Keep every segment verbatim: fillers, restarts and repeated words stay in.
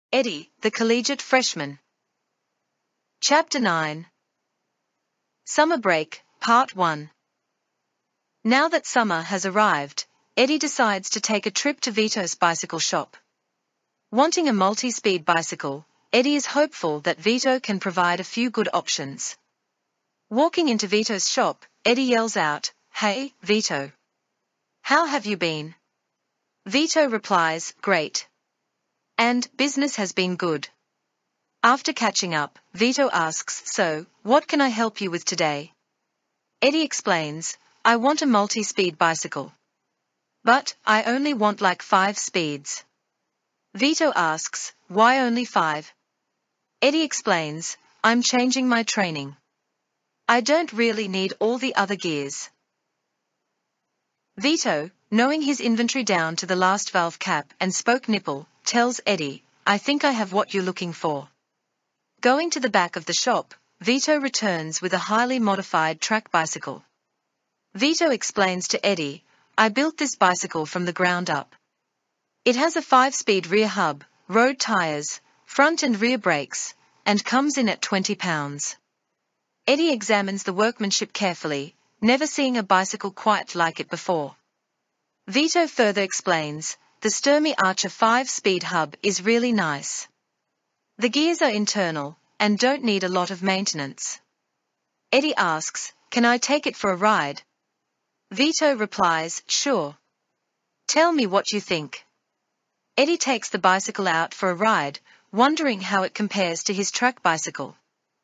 Eddie, the Collegiate Freshman. Chapter nine. Summer Break, Part one. Now that summer has arrived, Eddie decides to take a trip to Vito's bicycle shop. Wanting a multi-speed bicycle, Eddie is hopeful that Vito can provide a few good options. Walking into Vito's shop, Eddie yells out, "Hey, Vito. How have you been?" Vito replies, "Great. And business has been good." After catching up, Vito asks, "So, what can I help you with today?" Eddie explains, "I want a multi-speed bicycle. But, I only want like five speeds." Vito asks, "Why only five?" Eddie explains, "I'm changing my training. I don't really need all the other gears." Vito, knowing his inventory down to the last valve cap and spoke nipple, tells Eddie, "I think I have what you're looking for." Going to the back of the shop, Vito returns with a highly modified track bicycle. Vito explains to Eddie, "I built this bicycle from the ground up. It has a five-speed rear hub, road tires, front and rear brakes, and comes in at twenty pounds. Eddie examines the workmanship carefully, never seeing a bicycle quite like it before. Vito further explains, "The Sturmey Archer five-speed hub is really nice. The gears are internal, and don't need a lot of maintenance." Eddie asks, "Can I take it for a ride?" Vito replies, "Sure. Tell me what you think." Eddie takes the bicycle out for a ride, wondering how it compares to his track bicycle.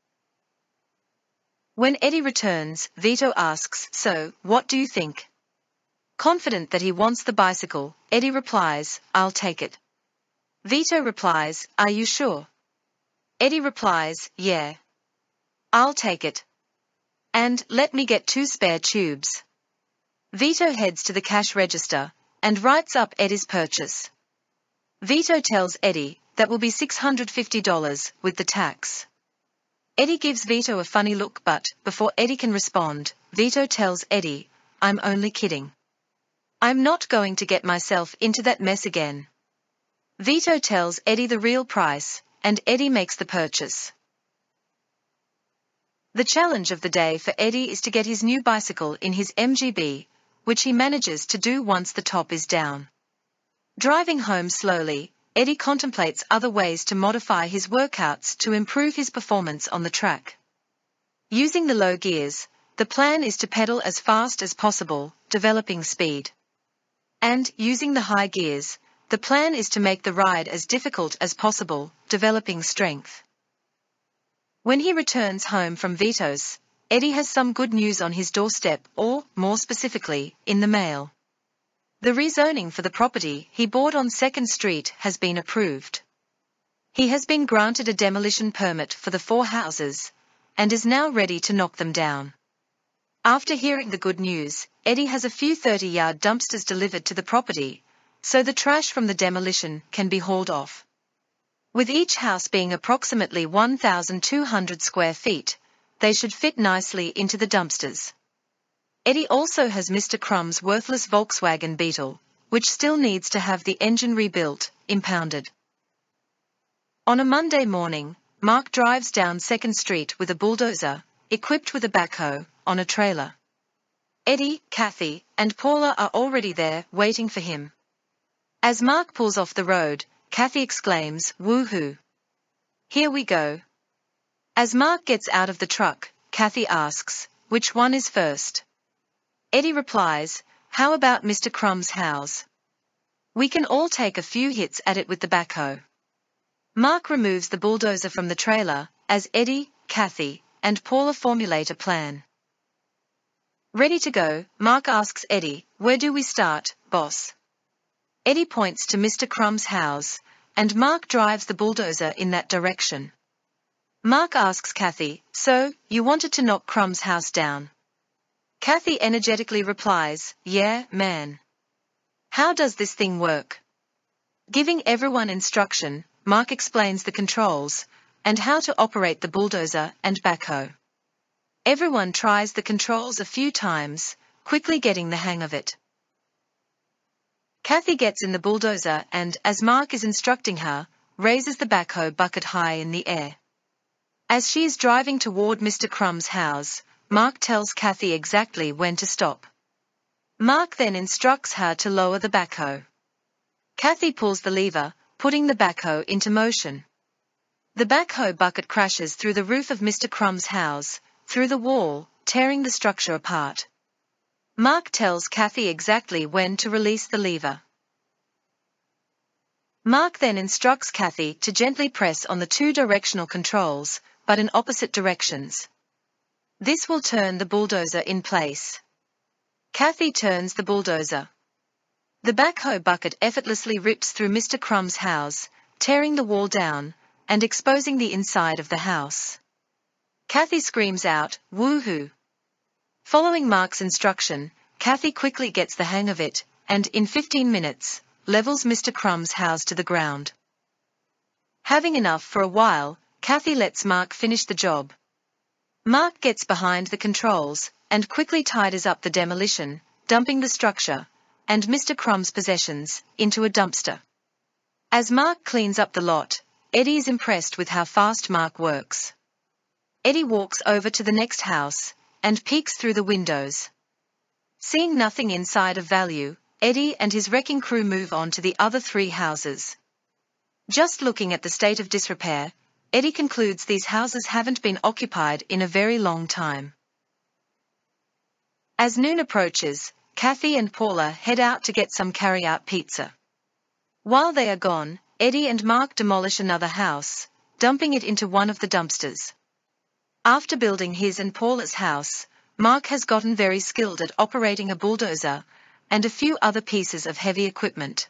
When Eddie returns, Vito asks, "So, what do you think?" Confident that he wants the bicycle, Eddie replies, "I'll take it." Vito replies, "Are you sure?" Eddie replies, "Yeah. I'll take it. And, let me get two spare tubes." Vito heads to the cash register, and writes up Eddie's purchase. Vito tells Eddie, that will be six hundred fifty dollars, with the tax. Eddie gives Vito a funny look but, before Eddie can respond, Vito tells Eddie, "I'm only kidding. I'm not going to get myself into that mess again." Vito tells Eddie the real price, and Eddie makes the purchase. The challenge of the day for Eddie is to get his new bicycle in his M G B, which he manages to do once the top is down. Driving home slowly, Eddie contemplates other ways to modify his workouts to improve his performance on the track. Using the low gears, the plan is to pedal as fast as possible, developing speed. And, using the high gears, the plan is to make the ride as difficult as possible, developing strength. When he returns home from Vito's, Eddie has some good news on his doorstep or, more specifically, in the mail. The rezoning for the property he bought on second Street has been approved. He has been granted a demolition permit for the four houses, and is now ready to knock them down. After hearing the good news, Eddie has a few thirty-yard dumpsters delivered to the property, so the trash from the demolition can be hauled off. With each house being approximately one thousand two hundred square feet, they should fit nicely into the dumpsters. Eddie also has Mister Crumb's worthless Volkswagen Beetle, which still needs to have the engine rebuilt, impounded. On a Monday morning, Mark drives down second Street with a bulldozer, equipped with a backhoe, on a trailer. Eddie, Kathy, and Paula are already there, waiting for him. As Mark pulls off the road, Kathy exclaims, "Woohoo! Here we go." As Mark gets out of the truck, Kathy asks, "Which one is first?" Eddie replies, "How about Mister Crumb's house? We can all take a few hits at it with the backhoe." Mark removes the bulldozer from the trailer, as Eddie, Kathy, and Paula formulate a plan. Ready to go, Mark asks Eddie, "Where do we start, boss?" Eddie points to Mister Crumb's house, and Mark drives the bulldozer in that direction. Mark asks Kathy, "So, you wanted to knock Crumb's house down?" Kathy energetically replies, "Yeah, man. How does this thing work?" Giving everyone instruction, Mark explains the controls, and how to operate the bulldozer and backhoe. Everyone tries the controls a few times, quickly getting the hang of it. Kathy gets in the bulldozer and, as Mark is instructing her, raises the backhoe bucket high in the air. As she is driving toward Mister Crumb's house, Mark tells Kathy exactly when to stop. Mark then instructs her to lower the backhoe. Kathy pulls the lever, putting the backhoe into motion. The backhoe bucket crashes through the roof of Mister Crumb's house, through the wall, tearing the structure apart. Mark tells Kathy exactly when to release the lever. Mark then instructs Kathy to gently press on the two directional controls, but in opposite directions. This will turn the bulldozer in place. Kathy turns the bulldozer. The backhoe bucket effortlessly rips through Mister Crumb's house, tearing the wall down, and exposing the inside of the house. Kathy screams out, "Woohoo!" Following Mark's instruction, Kathy quickly gets the hang of it, and in fifteen minutes, levels Mister Crumb's house to the ground. Having enough for a while, Kathy lets Mark finish the job. Mark gets behind the controls, and quickly tidies up the demolition, dumping the structure, and Mister Crumb's possessions, into a dumpster. As Mark cleans up the lot, Eddie is impressed with how fast Mark works. Eddie walks over to the next house, and peeks through the windows. Seeing nothing inside of value, Eddie and his wrecking crew move on to the other three houses. Just looking at the state of disrepair, Eddie concludes these houses haven't been occupied in a very long time. As noon approaches, Kathy and Paula head out to get some carry-out pizza. While they are gone, Eddie and Mark demolish another house, dumping it into one of the dumpsters. After building his and Paula's house, Mark has gotten very skilled at operating a bulldozer and a few other pieces of heavy equipment.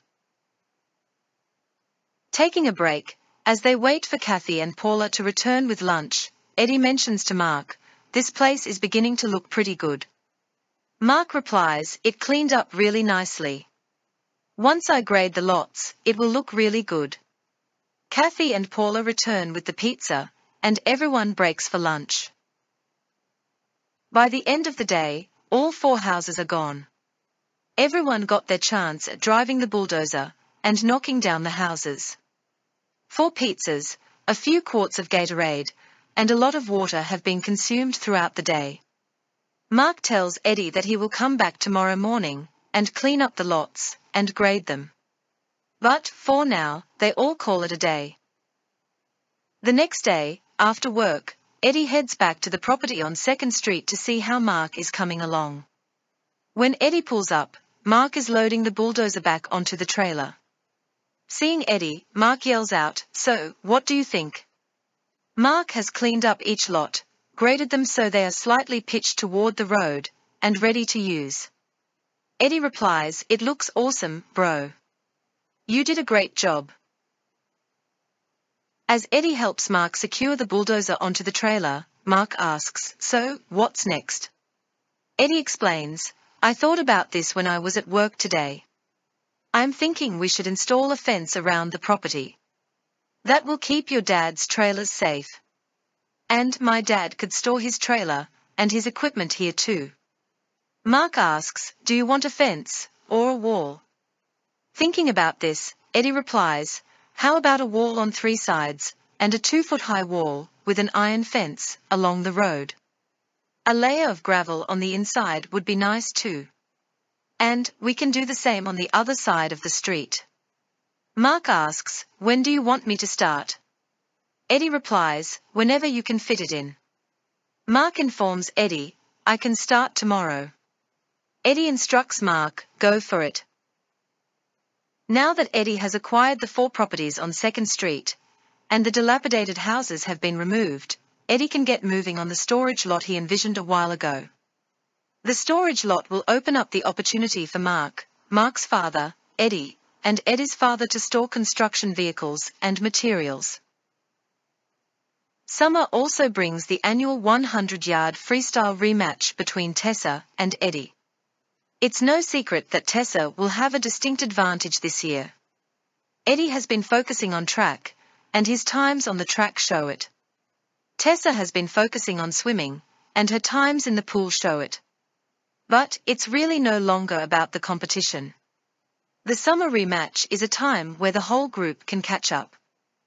Taking a break, as they wait for Kathy and Paula to return with lunch, Eddie mentions to Mark, "This place is beginning to look pretty good." Mark replies, "It cleaned up really nicely. Once I grade the lots, it will look really good." Kathy and Paula return with the pizza, and everyone breaks for lunch. By the end of the day, all four houses are gone. Everyone got their chance at driving the bulldozer and knocking down the houses. Four pizzas, a few quarts of Gatorade, and a lot of water have been consumed throughout the day. Mark tells Eddie that he will come back tomorrow morning and clean up the lots and grade them. But, for now, they all call it a day. The next day, after work, Eddie heads back to the property on second Street to see how Mark is coming along. When Eddie pulls up, Mark is loading the bulldozer back onto the trailer. Seeing Eddie, Mark yells out, "So, what do you think?" Mark has cleaned up each lot, graded them so they are slightly pitched toward the road, and ready to use. Eddie replies, "It looks awesome, bro. You did a great job." As Eddie helps Mark secure the bulldozer onto the trailer, Mark asks, "So, what's next?" Eddie explains, "I thought about this when I was at work today. I'm thinking we should install a fence around the property. That will keep your dad's trailers safe. And my dad could store his trailer and his equipment here too." Mark asks, "Do you want a fence or a wall?" Thinking about this, Eddie replies, "How about a wall on three sides, and a two-foot-high wall, with an iron fence, along the road? A layer of gravel on the inside would be nice too. And we can do the same on the other side of the street." Mark asks, "When do you want me to start?" Eddie replies, "Whenever you can fit it in." Mark informs Eddie, "I can start tomorrow." Eddie instructs Mark, "Go for it." Now that Eddie has acquired the four properties on second Street, and the dilapidated houses have been removed, Eddie can get moving on the storage lot he envisioned a while ago. The storage lot will open up the opportunity for Mark, Mark's father, Eddie, and Eddie's father to store construction vehicles and materials. Summer also brings the annual one hundred yard freestyle rematch between Tessa and Eddie. It's no secret that Tessa will have a distinct advantage this year. Eddie has been focusing on track, and his times on the track show it. Tessa has been focusing on swimming, and her times in the pool show it. But it's really no longer about the competition. The summer rematch is a time where the whole group can catch up.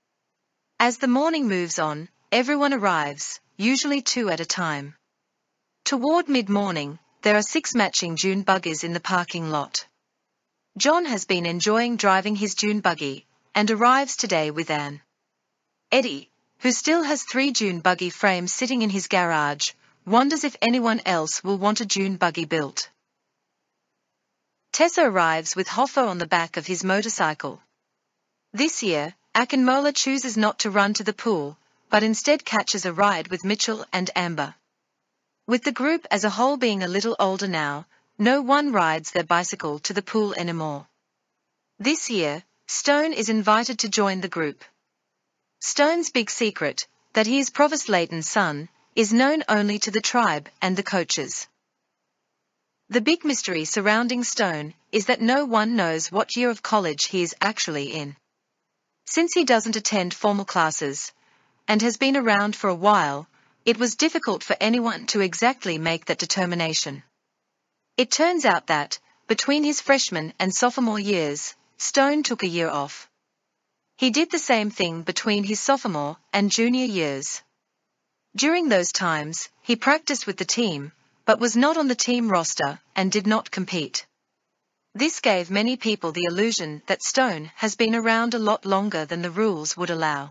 As the morning moves on, everyone arrives, usually two at a time. Toward mid-morning, there are six matching dune buggies in the parking lot. John has been enjoying driving his dune buggy, and arrives today with Anne. Eddie, who still has three dune buggy frames sitting in his garage, wonders if anyone else will want a dune buggy built. Tessa arrives with Hoffa on the back of his motorcycle. This year, Akinmola chooses not to run to the pool, but instead catches a ride with Mitchell and Amber. With the group as a whole being a little older now, no one rides their bicycle to the pool anymore. This year, Stone is invited to join the group. Stone's big secret, that he is Provost Layton's son, is known only to the tribe and the coaches. The big mystery surrounding Stone is that no one knows what year of college he is actually in. Since he doesn't attend formal classes, and has been around for a while, it was difficult for anyone to exactly make that determination. It turns out that, between his freshman and sophomore years, Stone took a year off. He did the same thing between his sophomore and junior years. During those times, he practiced with the team, but was not on the team roster and did not compete. This gave many people the illusion that Stone has been around a lot longer than the rules would allow.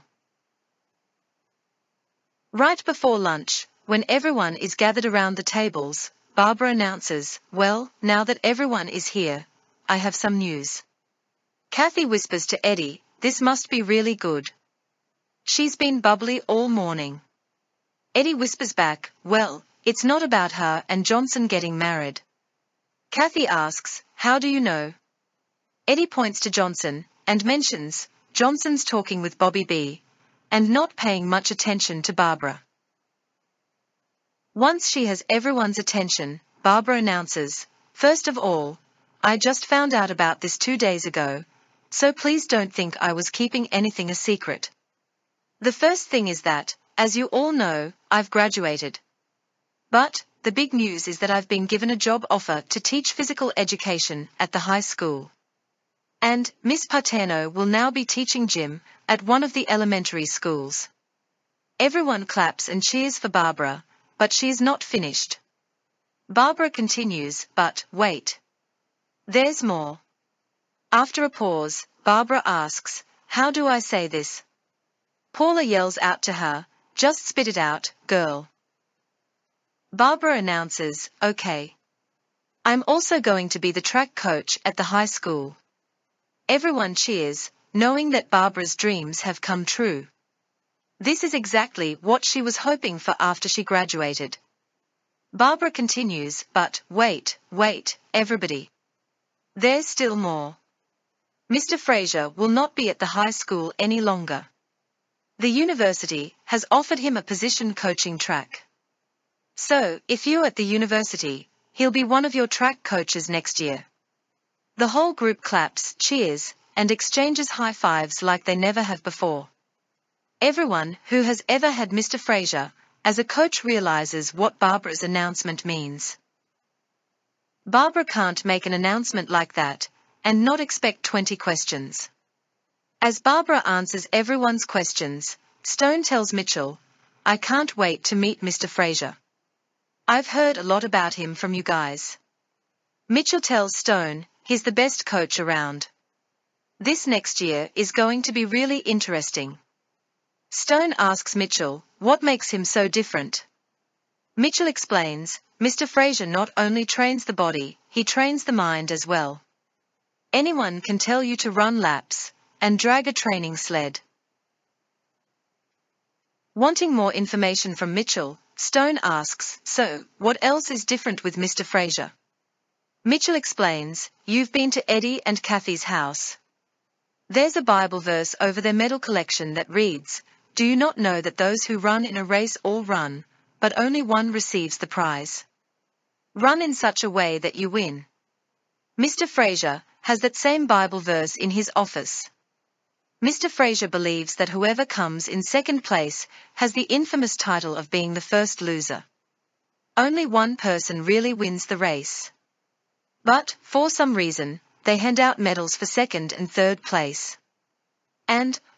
Right before lunch, when everyone is gathered around the tables, Barbara announces, "Well, now that everyone is here, I have some news." Kathy whispers to Eddie, "This must be really good." She's been bubbly all morning. Eddie whispers back, "Well, it's not about her and Johnson getting married." Kathy asks, "How do you know?" Eddie points to Johnson, and mentions, Johnson's talking with Bobby B, and not paying much attention to Barbara. Once she has everyone's attention, Barbara announces, "First of all, I just found out about this two days ago, so please don't think I was keeping anything a secret. The first thing is that, as you all know, I've graduated. But, the big news is that I've been given a job offer to teach physical education at the high school. And, Miss Paterno will now be teaching gym at one of the elementary schools." Everyone claps and cheers for Barbara, but she is not finished. Barbara continues, "But, wait. There's more." After a pause, Barbara asks, "How do I say this?" Paula yells out to her, "Just spit it out, girl." Barbara announces, "Okay. I'm also going to be the track coach at the high school." Everyone cheers, knowing that Barbara's dreams have come true. This is exactly what she was hoping for after she graduated. Barbara continues, "But, wait, wait, everybody. There's still more. Mister Fraser will not be at the high school any longer. The university has offered him a position coaching track. So, if you're at the university, he'll be one of your track coaches next year." The whole group claps, cheers, and exchanges high fives like they never have before. Everyone who has ever had Mister Fraser as a coach realizes what Barbara's announcement means. Barbara can't make an announcement like that and not expect twenty questions. As Barbara answers everyone's questions, Stone tells Mitchell, "I can't wait to meet Mister Fraser. I've heard a lot about him from you guys." Mitchell tells Stone, he's the best coach around. This next year is going to be really interesting. Stone asks Mitchell, what makes him so different? Mitchell explains, Mister Fraser not only trains the body, he trains the mind as well. Anyone can tell you to run laps and drag a training sled. Wanting more information from Mitchell, Stone asks, "So, what else is different with Mister Fraser?" Mitchell explains, "You've been to Eddie and Kathy's house. There's a Bible verse over their medal collection that reads, 'Do you not know that those who run in a race all run, but only one receives the prize? Run in such a way that you win.' Mister Fraser has that same Bible verse in his office. Mister Fraser believes that whoever comes in second place has the infamous title of being the first loser. Only one person really wins the race. But, for some reason, they hand out medals for second and third place. And,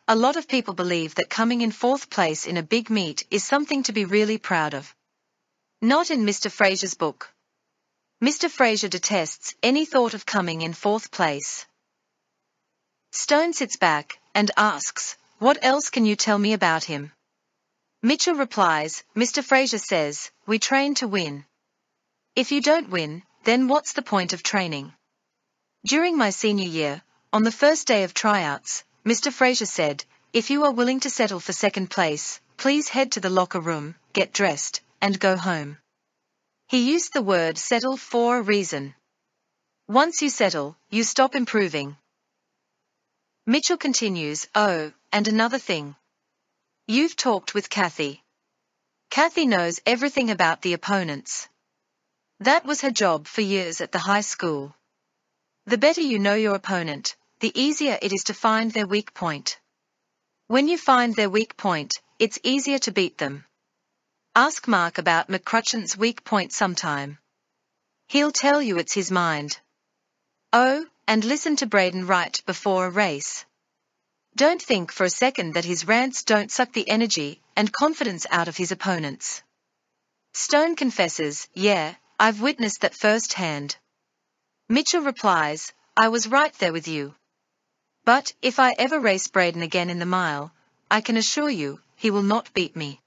A lot of people believe that coming in fourth place in a big meet is something to be really proud of. Not in Mister Fraser's book. Mister Fraser detests any thought of coming in fourth place. Stone sits back and asks, "What else can you tell me about him?" Mitchell replies, "Mister Fraser says, we train to win. If you don't win, then what's the point of training?" During my senior year, on the first day of tryouts, Mister Fraser said, "If you are willing to settle for second place, please head to the locker room, get dressed, and go home." He used the word settle for a reason. Once you settle, you stop improving. Mitchell continues, "Oh, and another thing. You've talked with Kathy. Kathy knows everything about the opponents. That was her job for years at the high school. The better you know your opponent, the easier it is to find their weak point. When you find their weak point, it's easier to beat them. Ask Mark about McCrutchen's weak point sometime. He'll tell you it's his mind. Oh, and listen to Braden right before a race. Don't think for a second that his rants don't suck the energy and confidence out of his opponents." Stone confesses, "Yeah, I've witnessed that firsthand." Mitchell replies, "I was right there with you. But if I ever race Braden again in the mile, I can assure you, he will not beat me."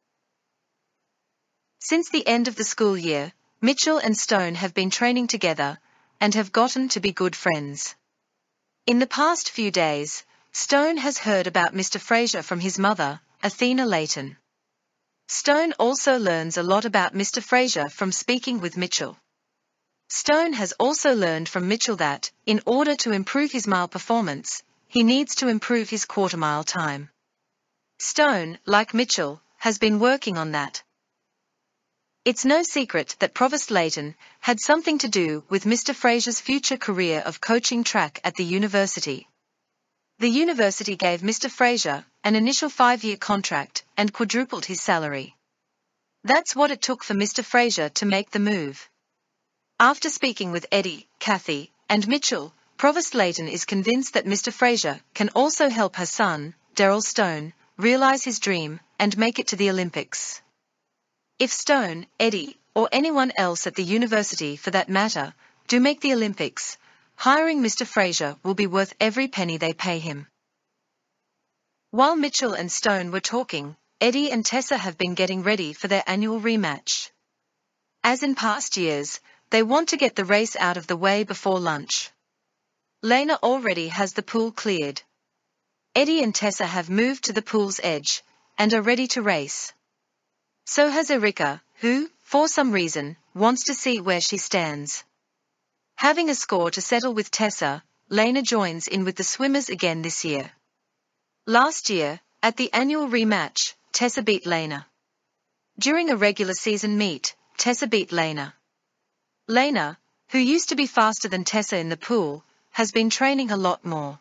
Since the end of the school year, Mitchell and Stone have been training together, and have gotten to be good friends. In the past few days, Stone has heard about Mister Fraser from his mother, Athena Layton. Stone also learns a lot about Mister Fraser from speaking with Mitchell. Stone has also learned from Mitchell that, in order to improve his mile performance, he needs to improve his quarter mile time. Stone, like Mitchell, has been working on that. It's no secret that Provost Layton had something to do with Mister Fraser's future career of coaching track at the university. The university gave Mister Fraser an initial five-year contract and quadrupled his salary. That's what it took for Mister Fraser to make the move. After speaking with Eddie, Kathy, and Mitchell, Provost Layton is convinced that Mister Fraser can also help her son, Daryl Stone, realize his dream and make it to the Olympics. If Stone, Eddie, or anyone else at the university for that matter, do make the Olympics, hiring Mister Fraser will be worth every penny they pay him. While Mitchell and Stone were talking, Eddie and Tessa have been getting ready for their annual rematch. As in past years, they want to get the race out of the way before lunch. Lena already has the pool cleared. Eddie and Tessa have moved to the pool's edge, and are ready to race. So has Erika, who, for some reason, wants to see where she stands. Having a score to settle with Tessa, Lena joins in with the swimmers again this year. Last year, at the annual rematch, Tessa beat Lena. During a regular season meet, Tessa beat Lena. Lena, who used to be faster than Tessa in the pool, has been training a lot more.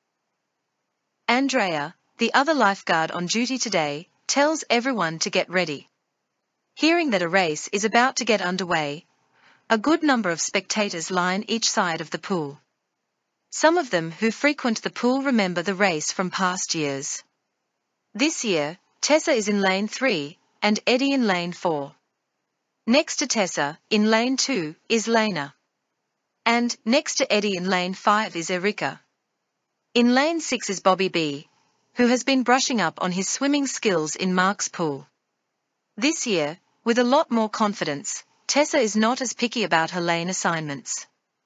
Andrea, the other lifeguard on duty today, tells everyone to get ready. Hearing that a race is about to get underway, a good number of spectators line each side of the pool. Some of them who frequent the pool remember the race from past years. This year, Tessa is in lane three, and Eddie in lane four. Next to Tessa, in lane two, is Lena. And, next to Eddie in lane five is Erika. In lane six is Bobby B, who has been brushing up on his swimming skills in Mark's pool. This year, with a lot more confidence, Tessa is not as picky about her lane assignments.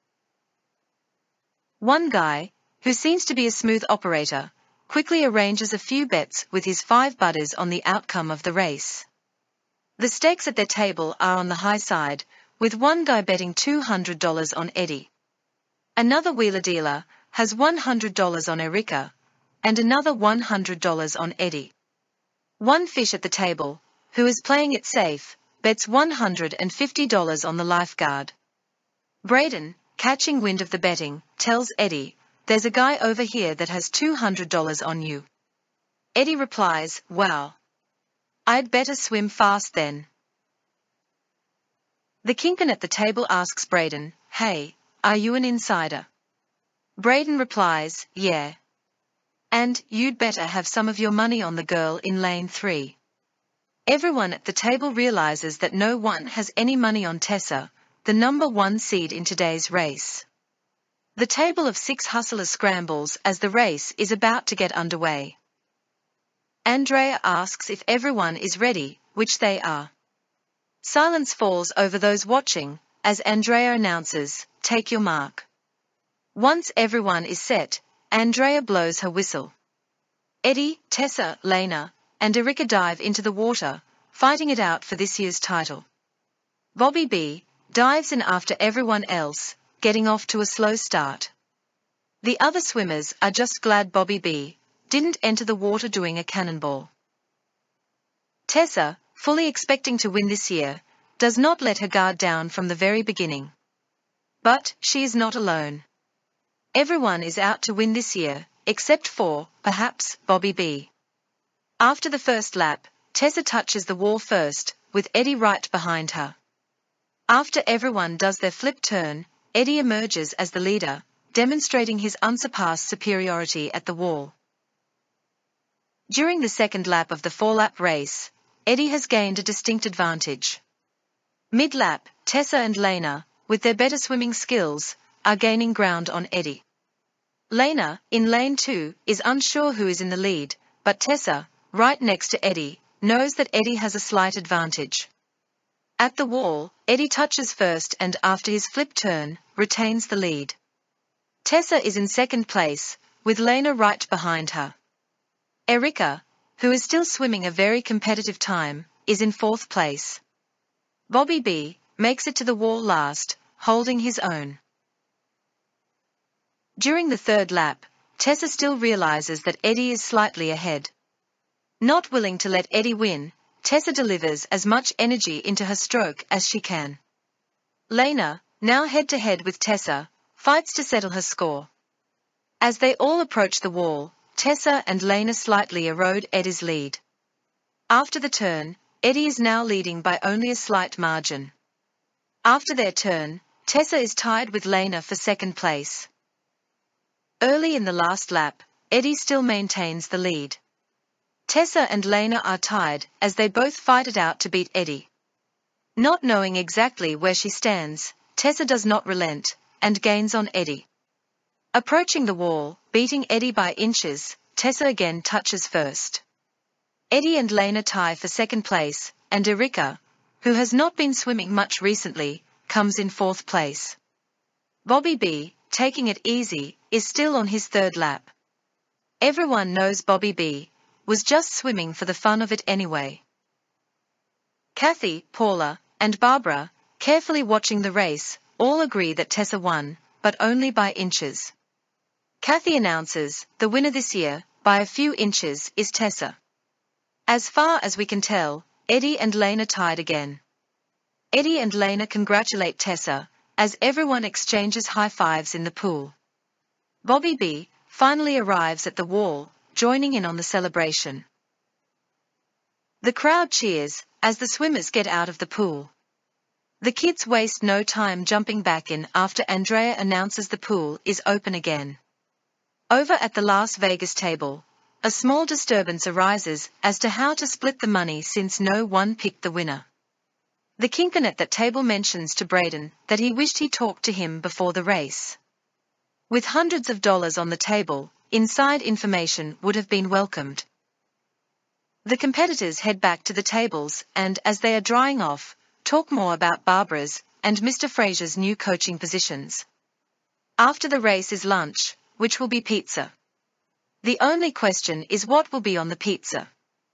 One guy, who seems to be a smooth operator, quickly arranges a few bets with his five buddies on the outcome of the race. The stakes at their table are on the high side, with one guy betting two hundred dollars on Eddie. Another wheeler dealer has one hundred dollars on Erika, and another one hundred dollars on Eddie. One fish at the table, who is playing it safe, bets one hundred fifty dollars on the lifeguard. Braden, catching wind of the betting, tells Eddie, "There's a guy over here that has two hundred dollars on you." Eddie replies, "Wow. I'd better swim fast then." The kingpin at the table asks Braden, "Hey, are you an insider?" Braden replies, "Yeah. And you'd better have some of your money on the girl in lane three. Everyone at the table realizes that no one has any money on Tessa, the number one seed in today's race. The table of six hustlers scrambles as the race is about to get underway. Andrea asks if everyone is ready, which they are. Silence falls over those watching, as Andrea announces, "Take your mark." Once everyone is set, Andrea blows her whistle. Eddie, Tessa, Lena, and Erika dive into the water, fighting it out for this year's title. Bobby B dives in after everyone else, getting off to a slow start. The other swimmers are just glad Bobby B didn't enter the water doing a cannonball. Tessa, fully expecting to win this year, does not let her guard down from the very beginning. But she is not alone. Everyone is out to win this year, except for, perhaps, Bobby B. After the first lap, Tessa touches the wall first, with Eddie right behind her. After everyone does their flip turn, Eddie emerges as the leader, demonstrating his unsurpassed superiority at the wall. During the second lap of the four-lap race, Eddie has gained a distinct advantage. Mid-lap, Tessa and Lena, with their better swimming skills, are gaining ground on Eddie. Lena, in lane two, is unsure who is in the lead, but Tessa, right next to Eddie, knows that Eddie has a slight advantage. At the wall, Eddie touches first and after his flip turn, retains the lead. Tessa is in second place, with Lena right behind her. Erika, who is still swimming a very competitive time, is in fourth place. Bobby B makes it to the wall last, holding his own. During the third lap, Tessa still realizes that Eddie is slightly ahead. Not willing to let Eddie win, Tessa delivers as much energy into her stroke as she can. Lena, now head-to-head with Tessa, fights to settle her score. As they all approach the wall, Tessa and Lena slightly erode Eddie's lead. After the turn, Eddie is now leading by only a slight margin. After their turn, Tessa is tied with Lena for second place. Early in the last lap, Eddie still maintains the lead. Tessa and Lena are tied as they both fight it out to beat Eddie. Not knowing exactly where she stands, Tessa does not relent, and gains on Eddie. Approaching the wall, beating Eddie by inches, Tessa again touches first. Eddie and Lena tie for second place, and Erika, who has not been swimming much recently, comes in fourth place. Bobby B, taking it easy, is still on his third lap. Everyone knows Bobby B was just swimming for the fun of it anyway. Kathy, Paula, and Barbara, carefully watching the race, all agree that Tessa won, but only by inches. Kathy announces, the winner this year, by a few inches, is Tessa. As far as we can tell, Eddie and Lena tied again. Eddie and Lena congratulate Tessa, as everyone exchanges high fives in the pool. Bobby B finally arrives at the wall, joining in on the celebration. The crowd cheers as the swimmers get out of the pool. The kids waste no time jumping back in after Andrea announces the pool is open again. Over at the Las Vegas table, a small disturbance arises as to how to split the money since no one picked the winner. The kingpin at that table mentions to Braden that he wished he talked to him before the race. With hundreds of dollars on the table, inside information would have been welcomed. The competitors head back to the tables and, as they are drying off, talk more about Barbara's and Mister Frazier's new coaching positions. After the race is lunch, which will be pizza. The only question is what will be on the pizza.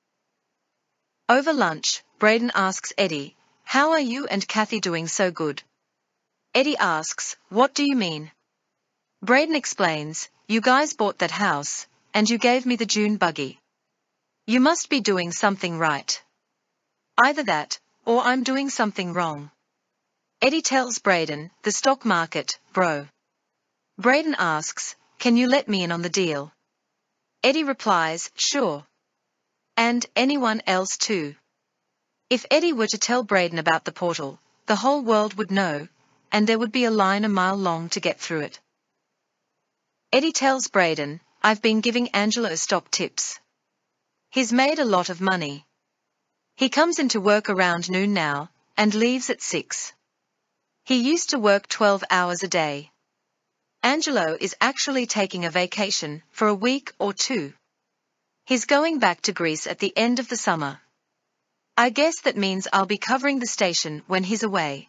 Over lunch, Braden asks Eddie, "How are you and Kathy doing so good?" Eddie asks, "What do you mean?" Braden explains, "You guys bought that house, and you gave me the June buggy. You must be doing something right. Either that, or I'm doing something wrong." Eddie tells Braden, "The stock market, bro." Braden asks, "Can you let me in on the deal?" Eddie replies, "Sure. And anyone else too." If Eddie were to tell Braden about the portal, the whole world would know, and there would be a line a mile long to get through it. Eddie tells Braden, I've been giving Angelo stock tips. He's made a lot of money. He comes into work around noon now, and leaves at six. He used to work twelve hours a day. Angelo is actually taking a vacation for a week or two. He's going back to Greece at the end of the summer. I guess that means I'll be covering the station when he's away.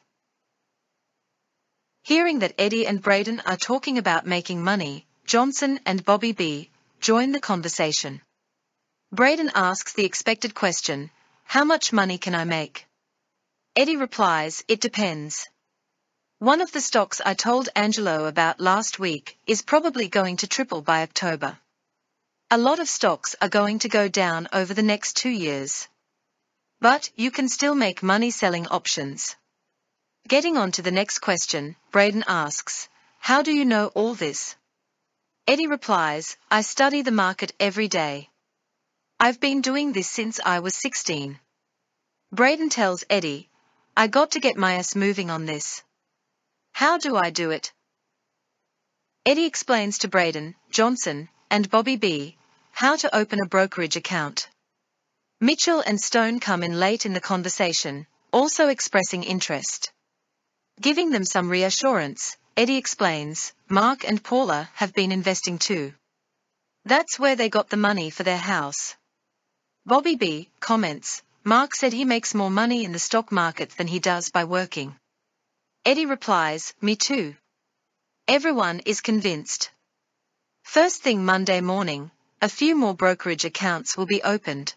Hearing that Eddie and Braden are talking about making money, Johnson and Bobby B join the conversation. Braden asks the expected question, "How much money can I make?" Eddie replies, "It depends. One of the stocks I told Angelo about last week is probably going to triple by October. A lot of stocks are going to go down over the next two years. But you can still make money selling options." Getting on to the next question, Braden asks, "How do you know all this?" Eddie replies, "I study the market every day. I've been doing this since I was sixteen. Braden tells Eddie, "I got to get my ass moving on this. How do I do it?" Eddie explains to Braden, Johnson, and Bobby B how to open a brokerage account. Mitchell and Stone come in late in the conversation, also expressing interest. Giving them some reassurance, Eddie explains, Mark and Paula have been investing too. That's where they got the money for their house. Bobby B comments, "Mark said he makes more money in the stock market than he does by working." Eddie replies, "Me too." Everyone is convinced. First thing Monday morning, a few more brokerage accounts will be opened.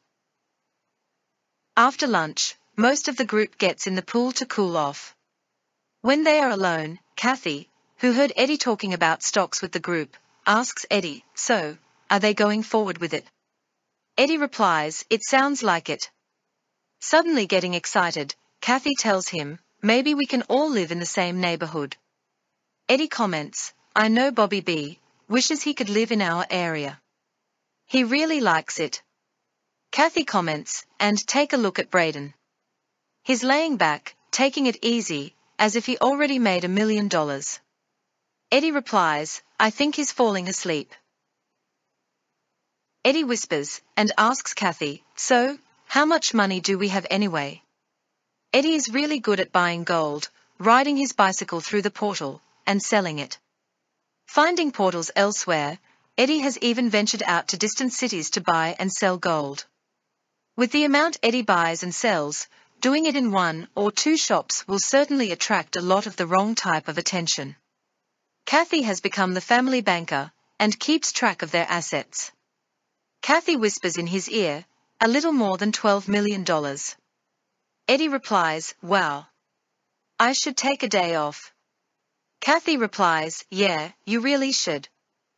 After lunch, most of the group gets in the pool to cool off. When they are alone, Kathy, who heard Eddie talking about stocks with the group, asks Eddie, "So, are they going forward with it?" Eddie replies, "It sounds like it." Suddenly getting excited, Kathy tells him, "Maybe we can all live in the same neighborhood." Eddie comments, "I know Bobby B wishes he could live in our area. He really likes it." Kathy comments, "And take a look at Braden. He's laying back, taking it easy, as if he already made a million dollars." Eddie replies, "I think he's falling asleep." Eddie whispers, and asks Kathy, "So, how much money do we have anyway?" Eddie is really good at buying gold, riding his bicycle through the portal, and selling it. Finding portals elsewhere, Eddie has even ventured out to distant cities to buy and sell gold. With the amount Eddie buys and sells, doing it in one or two shops will certainly attract a lot of the wrong type of attention. Kathy has become the family banker, and keeps track of their assets. Kathy whispers in his ear, "A little more than twelve million dollars. Eddie replies, "Wow. I should take a day off." Kathy replies, "Yeah, you really should."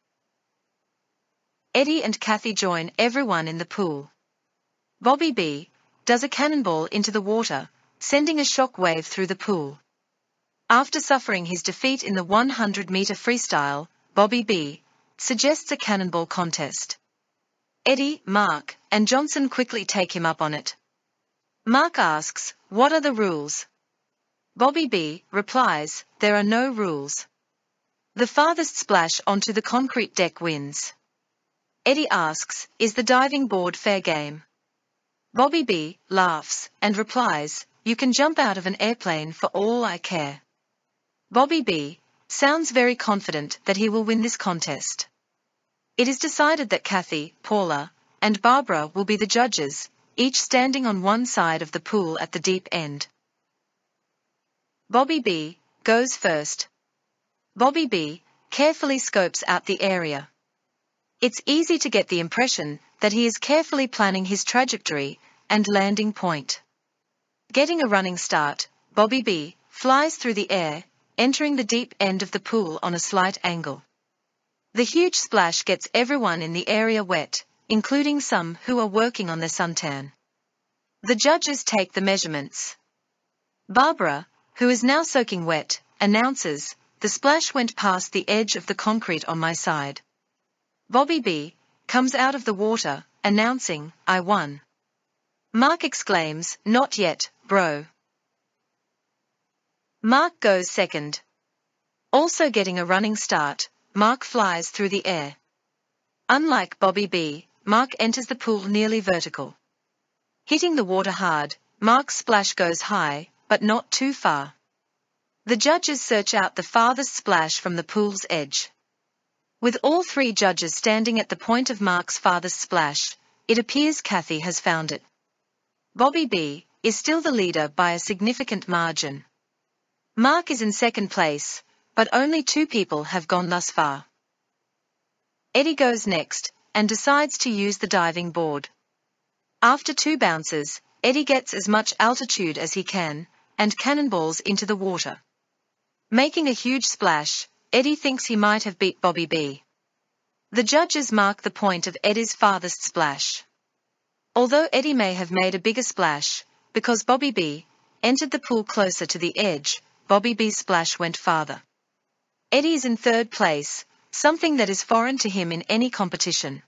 Eddie and Kathy join everyone in the pool. Bobby B does a cannonball into the water, sending a shock wave through the pool. After suffering his defeat in the one hundred meter freestyle, Bobby B suggests a cannonball contest. Eddie, Mark, and Johnson quickly take him up on it. Mark asks, "What are the rules?" Bobby B replies, "There are no rules. The farthest splash onto the concrete deck wins." Eddie asks, "Is the diving board fair game?" Bobby B laughs, and replies, "You can jump out of an airplane for all I care." Bobby B sounds very confident that he will win this contest. It is decided that Kathy, Paula, and Barbara will be the judges, each standing on one side of the pool at the deep end. Bobby B goes first. Bobby B carefully scopes out the area. It's easy to get the impression that he is carefully planning his trajectory and landing point. Getting a running start, Bobby B flies through the air, entering the deep end of the pool on a slight angle. The huge splash gets everyone in the area wet, including some who are working on their suntan. The judges take the measurements. Barbara, who is now soaking wet, announces, "The splash went past the edge of the concrete on my side." Bobby B comes out of the water, announcing, "I won." Mark exclaims, "Not yet, bro." Mark goes second. Also getting a running start, Mark flies through the air. Unlike Bobby B, Mark enters the pool nearly vertical. Hitting the water hard, Mark's splash goes high, but not too far. The judges search out the farthest splash from the pool's edge. With all three judges standing at the point of Mark's farthest splash, it appears Kathy has found it. Bobby B is still the leader by a significant margin. Mark is in second place, but only two people have gone thus far. Eddie goes next, and decides to use the diving board. After two bounces, Eddie gets as much altitude as he can, and cannonballs into the water. Making a huge splash, Eddie thinks he might have beat Bobby B. The judges mark the point of Eddie's farthest splash. Although Eddie may have made a bigger splash, because Bobby B entered the pool closer to the edge, Bobby B's splash went farther. Eddie is in third place, something that is foreign to him in any competition.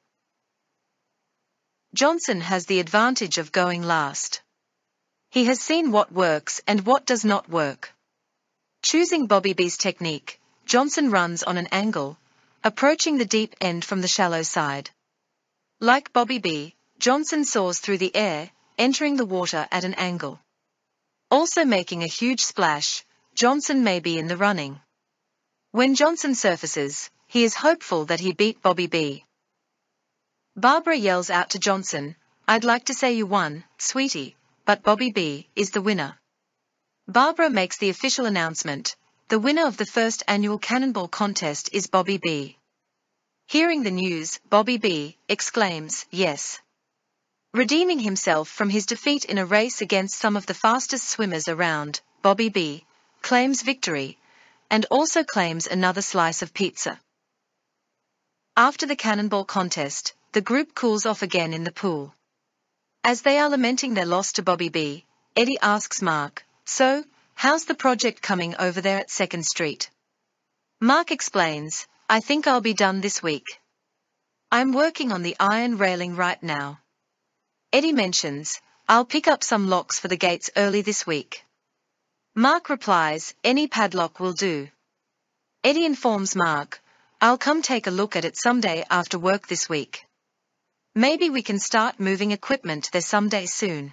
Johnson has the advantage of going last. He has seen what works and what does not work. Choosing Bobby B's technique, Johnson runs on an angle, approaching the deep end from the shallow side. Like Bobby B, Johnson soars through the air, entering the water at an angle. Also making a huge splash, Johnson may be in the running. When Johnson surfaces, he is hopeful that he beat Bobby B. Barbara yells out to Johnson, "I'd like to say you won, sweetie, but Bobby B is the winner." Barbara makes the official announcement, the winner of the first annual cannonball contest is Bobby B. Hearing the news, Bobby B exclaims, "Yes." Redeeming himself from his defeat in a race against some of the fastest swimmers around, Bobby B claims victory, and also claims another slice of pizza. After the cannonball contest, the group cools off again in the pool. As they are lamenting their loss to Bobby B, Eddie asks Mark, "So, how's the project coming over there at second Street?" Mark explains, "I think I'll be done this week. I'm working on the iron railing right now." Eddie mentions, "I'll pick up some locks for the gates early this week." Mark replies, "Any padlock will do." Eddie informs Mark, "I'll come take a look at it someday after work this week. Maybe we can start moving equipment there someday soon."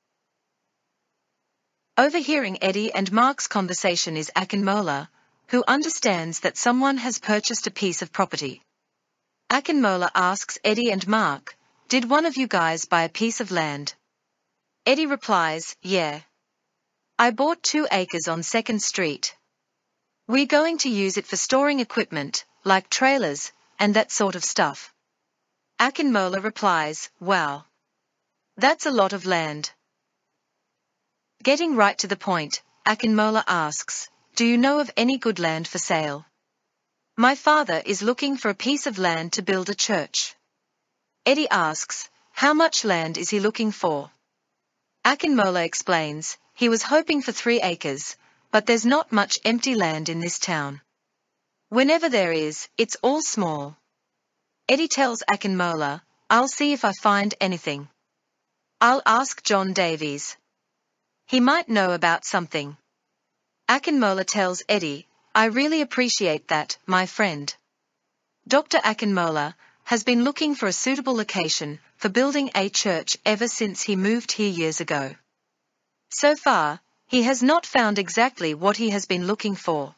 Overhearing Eddie and Mark's conversation is Akinmola, who understands that someone has purchased a piece of property. Akinmola asks Eddie and Mark, "Did one of you guys buy a piece of land?" Eddie replies, "Yeah. I bought two acres on second Street. We're going to use it for storing equipment, like trailers, and that sort of stuff." Akinmola replies, "Wow. That's a lot of land." Getting right to the point, Akinmola asks, "Do you know of any good land for sale? My father is looking for a piece of land to build a church." Eddie asks, "How much land is he looking for?" Akinmola explains, he was hoping for three acres, but there's not much empty land in this town. Whenever there is, it's all small. Eddie tells Akinmola, "I'll see if I find anything. I'll ask John Davies. He might know about something." Akinmola tells Eddie, "I really appreciate that, my friend." Doctor Akinmola has been looking for a suitable location for building a church ever since he moved here years ago. So far, he has not found exactly what he has been looking for.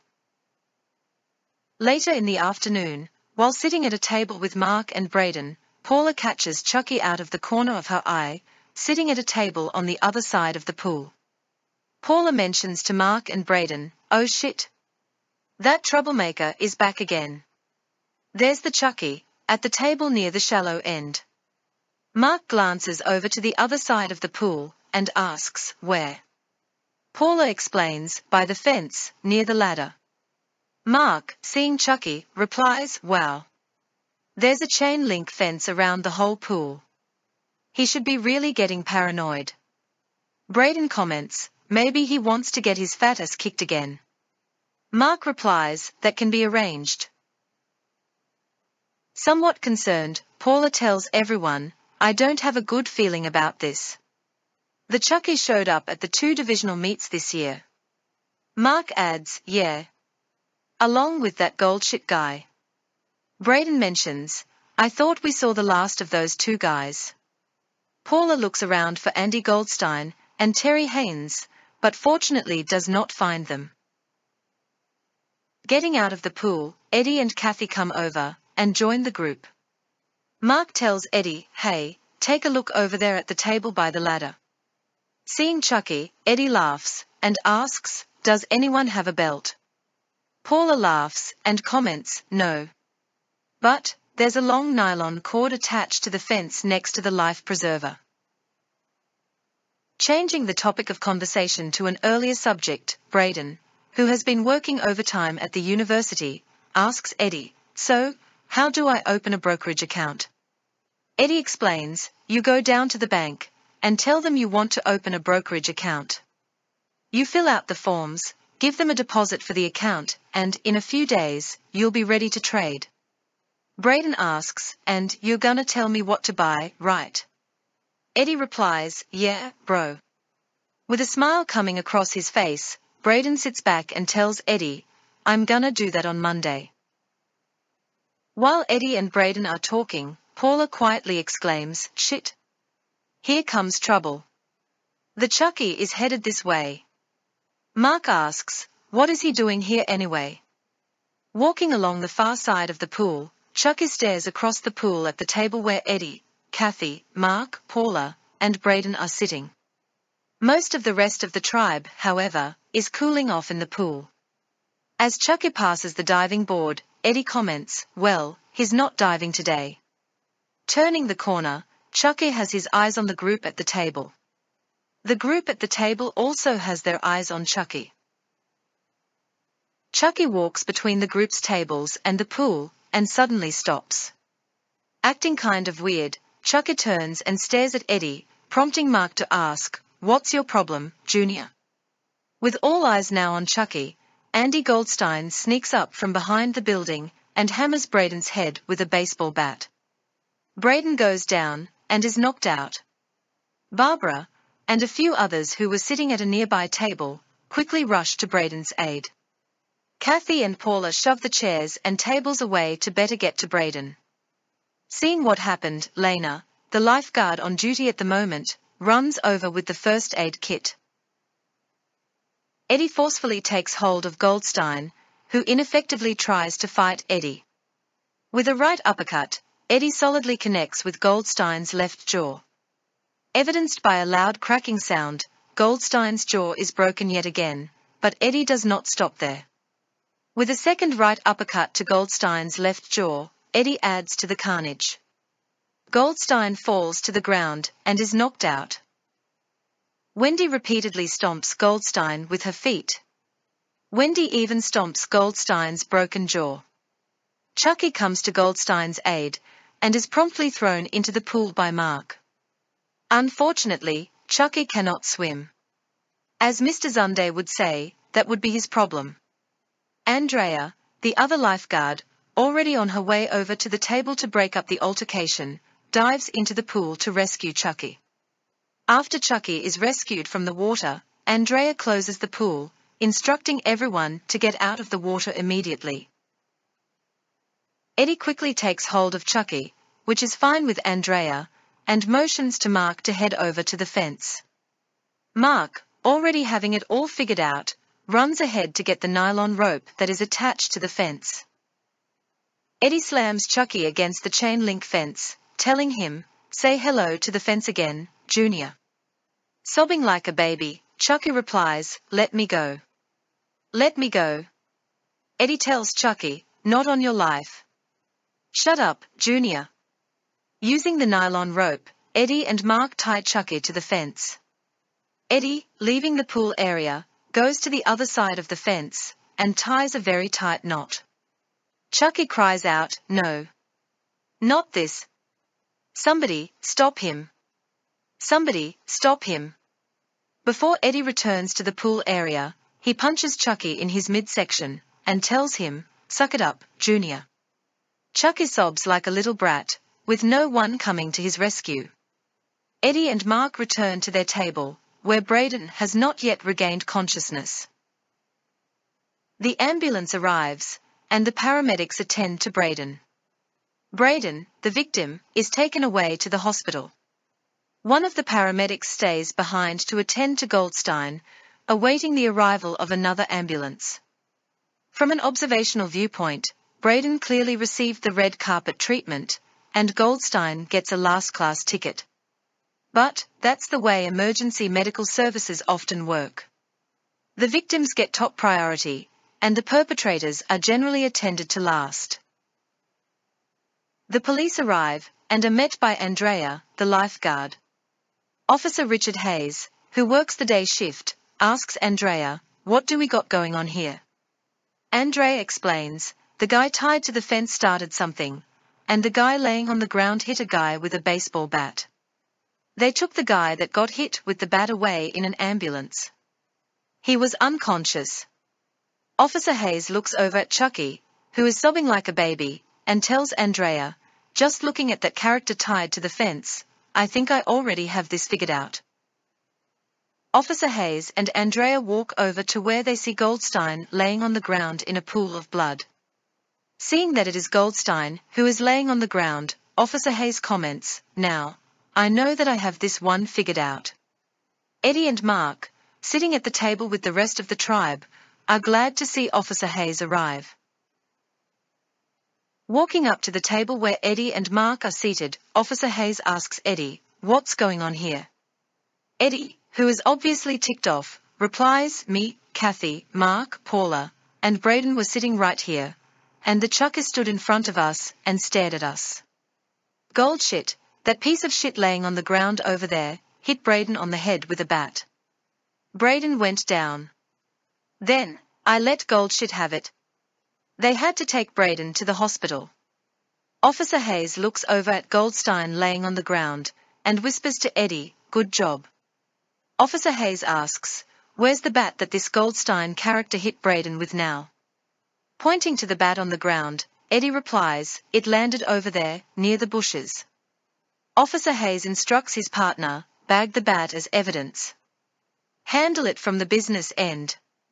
Later in the afternoon, while sitting at a table with Mark and Braden, Paula catches Chucky out of the corner of her eye, sitting at a table on the other side of the pool. Paula mentions to Mark and Braden, "Oh shit. That troublemaker is back again. There's the Chucky, at the table near the shallow end." Mark glances over to the other side of the pool, and asks, "Where?" Paula explains, "By the fence, near the ladder." Mark, seeing Chucky, replies, "Wow. There's a chain link fence around the whole pool. He should be really getting paranoid." Braden comments, "Maybe he wants to get his fat ass kicked again." Mark replies, "That can be arranged." Somewhat concerned, Paula tells everyone, "I don't have a good feeling about this. The Chucky showed up at the two divisional meets this year." Mark adds, "Yeah. Along with that gold shit guy." Braden mentions, I thought we saw the last of those two guys. Paula looks around for Andy Goldstein and Terry Haynes, but fortunately does not find them. Getting out of the pool, Eddie and Kathy come over and join the group. Mark tells Eddie, "Hey, take a look over there at the table by the ladder." Seeing Chucky, Eddie laughs and asks, "Does anyone have a belt?" Paula laughs and comments, "No. But there's a long nylon cord attached to the fence next to the life preserver." Changing the topic of conversation to an earlier subject, Braden, who has been working overtime at the university, asks Eddie, "So, how do I open a brokerage account?" Eddie explains, "You go down to the bank and tell them you want to open a brokerage account. You fill out the forms, give them a deposit for the account, and in a few days, you'll be ready to trade." Braden asks, "And you're gonna tell me what to buy, right?" Eddie replies, "Yeah, bro." With a smile coming across his face, Braden sits back and tells Eddie, "I'm gonna do that on Monday." While Eddie and Braden are talking, Paula quietly exclaims, "Shit. Here comes trouble. The Chucky is headed this way." Mark asks, "What is he doing here anyway?" Walking along the far side of the pool, Chucky stares across the pool at the table where Eddie, Kathy, Mark, Paula, and Braden are sitting. Most of the rest of the tribe, however, is cooling off in the pool. As Chucky passes the diving board, Eddie comments, "Well, he's not diving today." Turning the corner, Chucky has his eyes on the group at the table. The group at the table also has their eyes on Chucky. Chucky walks between the group's tables and the pool, and suddenly stops. Acting kind of weird, Chucky turns and stares at Eddie, prompting Mark to ask, "What's your problem, Junior?" With all eyes now on Chucky, Andy Goldstein sneaks up from behind the building and hammers Braden's head with a baseball bat. Braden goes down and is knocked out. Barbara, and a few others who were sitting at a nearby table, quickly rush to Braden's aid. Kathy and Paula shove the chairs and tables away to better get to Braden. Seeing what happened, Lena, the lifeguard on duty at the moment, runs over with the first aid kit. Eddie forcefully takes hold of Goldstein, who ineffectively tries to fight Eddie. With a right uppercut, Eddie solidly connects with Goldstein's left jaw. Evidenced by a loud cracking sound, Goldstein's jaw is broken yet again, but Eddie does not stop there. With a second right uppercut to Goldstein's left jaw, Eddie adds to the carnage. Goldstein falls to the ground and is knocked out. Wendy repeatedly stomps Goldstein with her feet. Wendy even stomps Goldstein's broken jaw. Chucky comes to Goldstein's aid and is promptly thrown into the pool by Mark. Unfortunately, Chucky cannot swim. As Mister Zunde would say, that would be his problem. Andrea, the other lifeguard, already on her way over to the table to break up the altercation, dives into the pool to rescue Chucky. After Chucky is rescued from the water, Andrea closes the pool, instructing everyone to get out of the water immediately. Eddie quickly takes hold of Chucky, which is fine with Andrea, and motions to Mark to head over to the fence. Mark, already having it all figured out, runs ahead to get the nylon rope that is attached to the fence. Eddie slams Chucky against the chain link fence, telling him, "Say hello to the fence again, Junior." Sobbing like a baby, Chucky replies, "Let me go. Let me go." Eddie tells Chucky, "Not on your life." "Shut up, Junior." Using the nylon rope, Eddie and Mark tie Chucky to the fence. Eddie, leaving the pool area, goes to the other side of the fence and ties a very tight knot. Chucky cries out, "No. Not this. Somebody, stop him. Somebody, stop him." Before Eddie returns to the pool area, he punches Chucky in his midsection and tells him, "Suck it up, Junior." Chucky sobs like a little brat, with no one coming to his rescue. Eddie and Mark return to their table, where Braden has not yet regained consciousness. The ambulance arrives, and the paramedics attend to Braden. Braden, the victim, is taken away to the hospital. One of the paramedics stays behind to attend to Goldstein, awaiting the arrival of another ambulance. From an observational viewpoint, Braden clearly received the red carpet treatment, and Goldstein gets a last-class ticket. But that's the way emergency medical services often work. The victims get top priority, and the perpetrators are generally attended to last. The police arrive, and are met by Andrea, the lifeguard. Officer Richard Hayes, who works the day shift, asks Andrea, "What do we got going on here?" Andrea explains, "The guy tied to the fence started something, and the guy laying on the ground hit a guy with a baseball bat. They took the guy that got hit with the bat away in an ambulance. He was unconscious." Officer Hayes looks over at Chucky, who is sobbing like a baby, and tells Andrea, "Just looking at that character tied to the fence, I think I already have this figured out." Officer Hayes and Andrea walk over to where they see Goldstein laying on the ground in a pool of blood. Seeing that it is Goldstein who is laying on the ground, Officer Hayes comments, "Now, I know that I have this one figured out." Eddie and Mark, sitting at the table with the rest of the tribe, are glad to see Officer Hayes arrive. Walking up to the table where Eddie and Mark are seated, Officer Hayes asks Eddie, "What's going on here?" Eddie, who is obviously ticked off, replies, "Me, Kathy, Mark, Paula, and Braden were sitting right here, and the chucker stood in front of us and stared at us. Gold shit, that piece of shit laying on the ground over there, hit Braden on the head with a bat. Braden went down. Then, I let Gold shit have it. They had to take Braden to the hospital." Officer Hayes looks over at Goldstein laying on the ground, and whispers to Eddie, "Good job." Officer Hayes asks, "Where's the bat that this Goldstein character hit Braden with now?" Pointing to the bat on the ground, Eddie replies, "It landed over there, near the bushes." Officer Hayes instructs his partner, "Bag the bat as evidence. Handle it from the business end."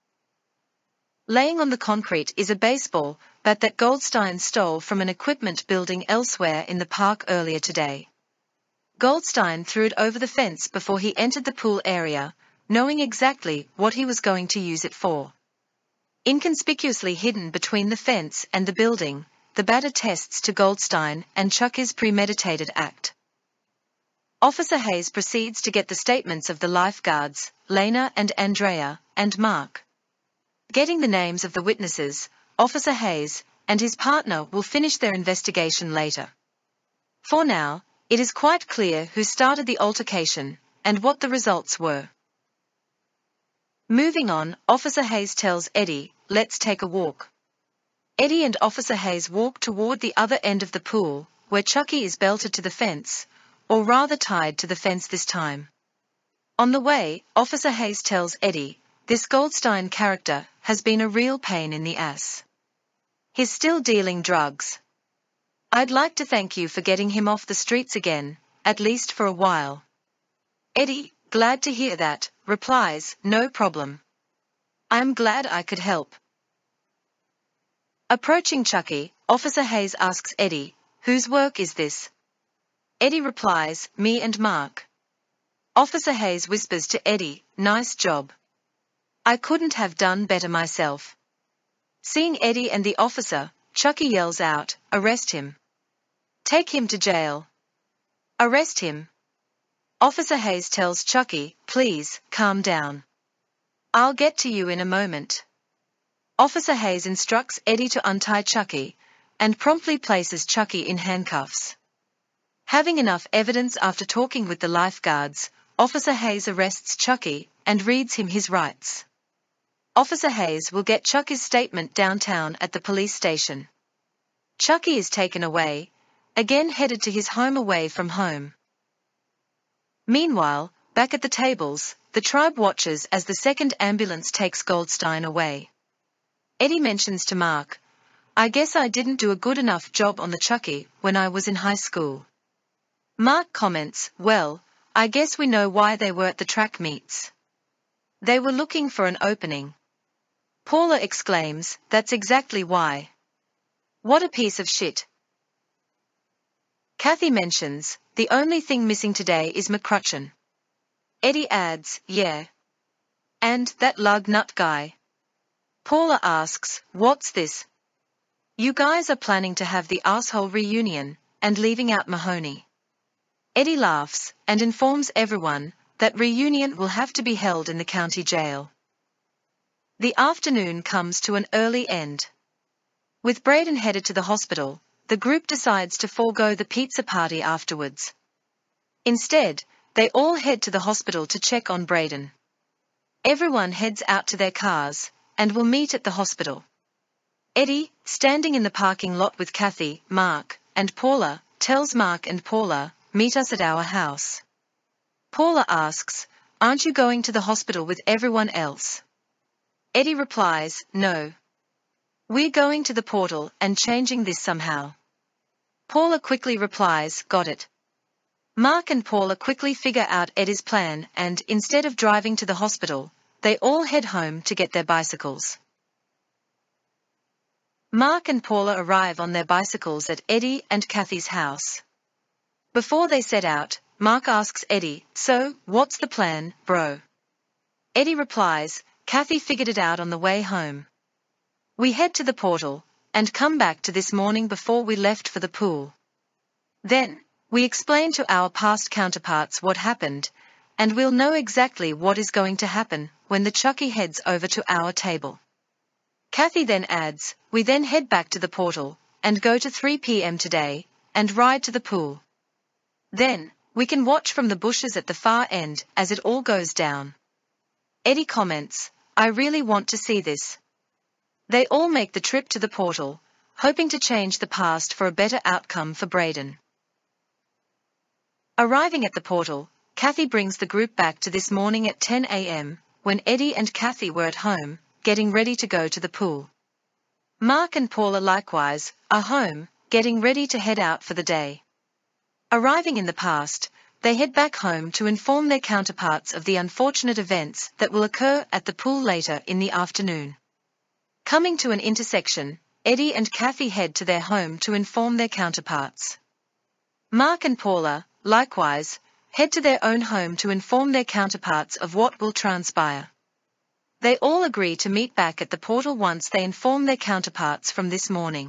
Laying on the concrete is a baseball bat that Goldstein stole from an equipment building elsewhere in the park earlier today. Goldstein threw it over the fence before he entered the pool area, knowing exactly what he was going to use it for. Inconspicuously hidden between the fence and the building, the bat attests to Goldstein and Chucky's premeditated act. Officer Hayes proceeds to get the statements of the lifeguards, Lena and Andrea, and Mark. Getting the names of the witnesses, Officer Hayes and his partner will finish their investigation later. For now, it is quite clear who started the altercation, and what the results were. Moving on, Officer Hayes tells Eddie, "Let's take a walk." Eddie and Officer Hayes walk toward the other end of the pool, where Chucky is belted to the fence, or rather tied to the fence this time. On the way, Officer Hayes tells Eddie, "This Goldstein character has been a real pain in the ass. He's still dealing drugs. I'd like to thank you for getting him off the streets again, at least for a while." Eddie, glad to hear that, replies, "No problem. I'm glad I could help." Approaching Chucky, Officer Hayes asks Eddie, "Whose work is this?" Eddie replies, "Me and Mark." Officer Hayes whispers to Eddie, "Nice job. I couldn't have done better myself." Seeing Eddie and the officer, Chucky yells out, "Arrest him. Take him to jail. Arrest him." Officer Hayes tells Chucky, "Please, calm down. I'll get to you in a moment." Officer Hayes instructs Eddie to untie Chucky, and promptly places Chucky in handcuffs. Having enough evidence after talking with the lifeguards, Officer Hayes arrests Chucky and reads him his rights. Officer Hayes will get Chucky's statement downtown at the police station. Chucky is taken away, again headed to his home away from home. Meanwhile, back at the tables, the tribe watches as the second ambulance takes Goldstein away. Eddie mentions to Mark, "I guess I didn't do a good enough job on the Chucky when I was in high school." Mark comments, "Well, I guess we know why they were at the track meets. They were looking for an opening." Paula exclaims, "That's exactly why. What a piece of shit." Kathy mentions, the only thing missing today is McCrutchen. Eddie adds, yeah. And that lug nut guy. Paula asks, what's this? You guys are planning to have the asshole reunion, and leaving out Mahoney. Eddie laughs, and informs everyone, that reunion will have to be held in the county jail. The afternoon comes to an early end. With Braden headed to the hospital, the group decides to forego the pizza party afterwards. Instead, they all head to the hospital to check on Braden. Everyone heads out to their cars, and will meet at the hospital. Eddie, standing in the parking lot with Kathy, Mark, and Paula, tells Mark and Paula, meet us at our house. Paula asks, aren't you going to the hospital with everyone else? Eddie replies, no. We're going to the portal and changing this somehow. Paula quickly replies, got it. Mark and Paula quickly figure out Eddie's plan and, instead of driving to the hospital, they all head home to get their bicycles. Mark and Paula arrive on their bicycles at Eddie and Kathy's house. Before they set out, Mark asks Eddie, so, what's the plan, bro? Eddie replies, Kathy figured it out on the way home. We head to the portal, and come back to this morning before we left for the pool. Then, we explain to our past counterparts what happened, and we'll know exactly what is going to happen when the Chucky heads over to our table. Kathy then adds, we then head back to the portal, and go to three p m today, and ride to the pool. Then, we can watch from the bushes at the far end as it all goes down. Eddie comments, I really want to see this. They all make the trip to the portal, hoping to change the past for a better outcome for Braden. Arriving at the portal, Kathy brings the group back to this morning at ten a m, when Eddie and Kathy were at home, getting ready to go to the pool. Mark and Paula likewise, are home, getting ready to head out for the day. Arriving in the past, they head back home to inform their counterparts of the unfortunate events that will occur at the pool later in the afternoon. Coming to an intersection, Eddie and Kathy head to their home to inform their counterparts. Mark and Paula, likewise, head to their own home to inform their counterparts of what will transpire. They all agree to meet back at the portal once they inform their counterparts from this morning.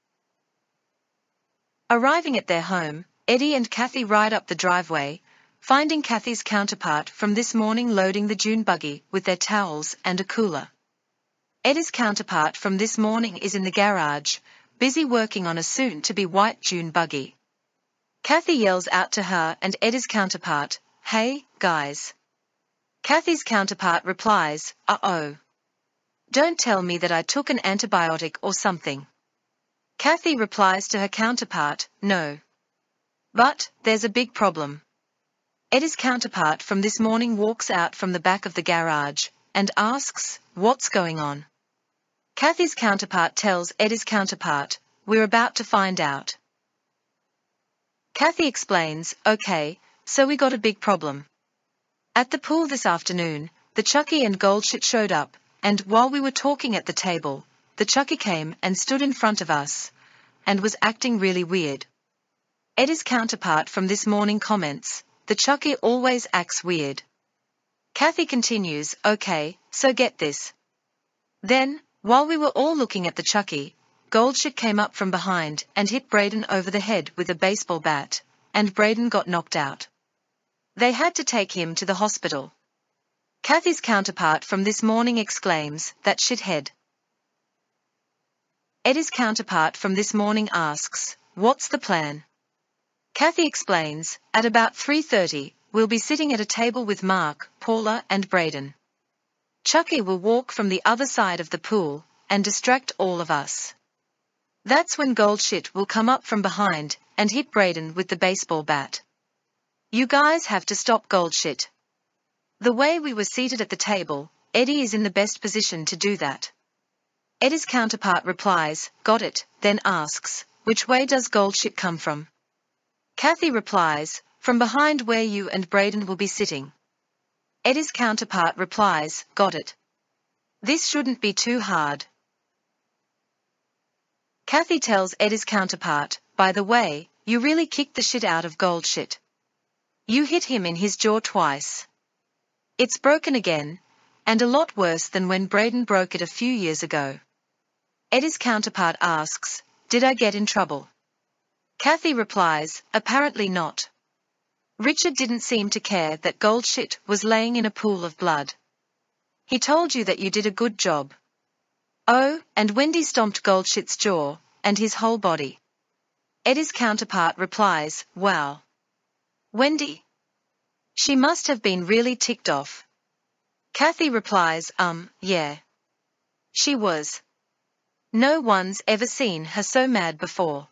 Arriving at their home, Eddie and Kathy ride up the driveway, finding Kathy's counterpart from this morning loading the dune buggy with their towels and a cooler. Eddie's counterpart from this morning is in the garage, busy working on a soon-to-be white dune buggy. Kathy yells out to her and Eddie's counterpart, hey, guys. Kathy's counterpart replies, uh-oh. Don't tell me that I took an antibiotic or something. Kathy replies to her counterpart, no. But, there's a big problem. Eddie's counterpart from this morning walks out from the back of the garage, and asks, what's going on? Kathy's counterpart tells Eddie's counterpart, we're about to find out. Kathy explains, okay, so we got a big problem. At the pool this afternoon, the Chucky and Goldshit showed up, and while we were talking at the table, the Chucky came and stood in front of us, and was acting really weird. Eddie's counterpart from this morning comments, the Chucky always acts weird. Kathy continues, okay, so get this. Then, while we were all looking at the Chucky, Goldshit came up from behind and hit Braden over the head with a baseball bat, and Braden got knocked out. They had to take him to the hospital. Kathy's counterpart from this morning exclaims, that shithead. Eddie's counterpart from this morning asks, what's the plan? Kathy explains, at about three thirty, we'll be sitting at a table with Mark, Paula, and Braden. Chucky will walk from the other side of the pool, and distract all of us. That's when Goldshit will come up from behind, and hit Braden with the baseball bat. You guys have to stop Goldshit. The way we were seated at the table, Eddie is in the best position to do that. Eddie's counterpart replies, got it, then asks, which way does Goldshit come from? Kathy replies, from behind where you and Braden will be sitting. Eddie's counterpart replies, got it. This shouldn't be too hard. Kathy tells Eddie's counterpart, by the way, you really kicked the shit out of Goldshit. You hit him in his jaw twice. It's broken again, and a lot worse than when Brayden broke it a few years ago. Eddie's counterpart asks, did I get in trouble? Kathy replies, apparently not. Richard didn't seem to care that Goldshit was laying in a pool of blood. He told you that you did a good job. Oh, and Wendy stomped Goldshit's jaw, and his whole body. Eddie's counterpart replies, wow. Wendy. She must have been really ticked off. Kathy replies, um, yeah. She was. No one's ever seen her so mad before.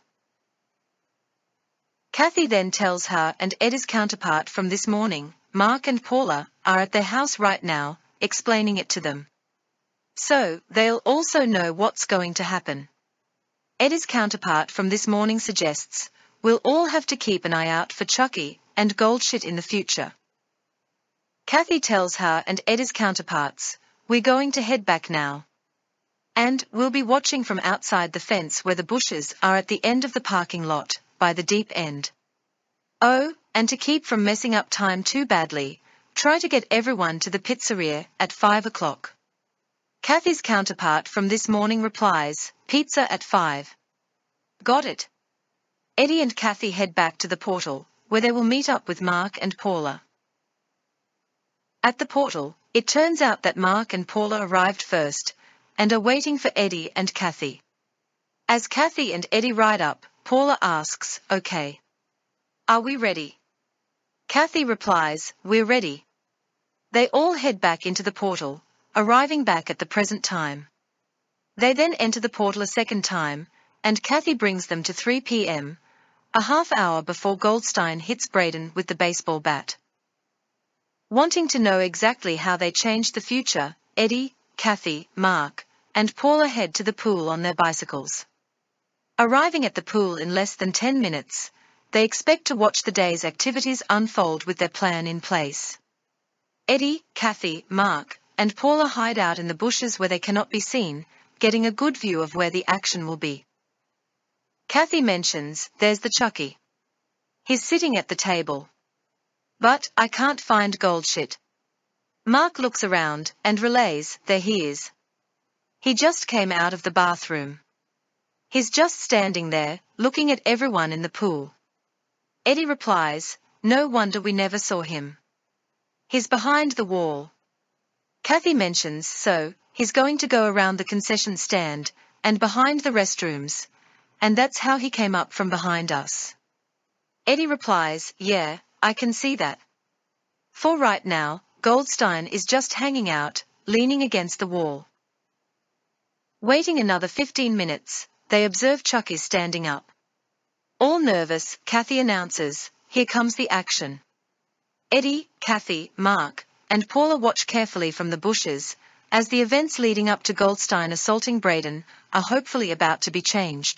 Kathy then tells her and Eddie's counterpart from this morning, Mark and Paula, are at their house right now, explaining it to them. So, they'll also know what's going to happen. Eddie's counterpart from this morning suggests, we'll all have to keep an eye out for Chucky and Goldshit in the future. Kathy tells her and Eddie's counterparts, we're going to head back now. And we'll be watching from outside the fence where the bushes are at the end of the parking lot, by the deep end. Oh, and to keep from messing up time too badly, try to get everyone to the pizzeria at five o'clock. Kathy's counterpart from this morning replies, pizza at five. Got it. Eddie and Kathy head back to the portal, where they will meet up with Mark and Paula. At the portal, it turns out that Mark and Paula arrived first, and are waiting for Eddie and Kathy. As Kathy and Eddie ride up, Paula asks, okay. Are we ready? Kathy replies, we're ready. They all head back into the portal, arriving back at the present time. They then enter the portal a second time, and Kathy brings them to three p m, a half hour before Goldstein hits Brayden with the baseball bat. Wanting to know exactly how they changed the future, Eddie, Kathy, Mark, and Paula head to the pool on their bicycles. Arriving at the pool in less than ten minutes, they expect to watch the day's activities unfold with their plan in place. Eddie, Kathy, Mark, and Paula hide out in the bushes where they cannot be seen, getting a good view of where the action will be. Kathy mentions, there's the Chucky. He's sitting at the table. But I can't find Goldshit. Mark looks around and relays, there he is. He just came out of the bathroom. He's just standing there, looking at everyone in the pool. Eddie replies, no wonder we never saw him. He's behind the wall. Kathy mentions, so, he's going to go around the concession stand, and behind the restrooms, and that's how he came up from behind us. Eddie replies, yeah, I can see that. For right now, Goldstein is just hanging out, leaning against the wall. Waiting another fifteen minutes, they observe Chucky standing up. All nervous, Kathy announces, here comes the action. Eddie, Kathy, Mark, and Paula watch carefully from the bushes, as the events leading up to Goldstein assaulting Brayden are hopefully about to be changed.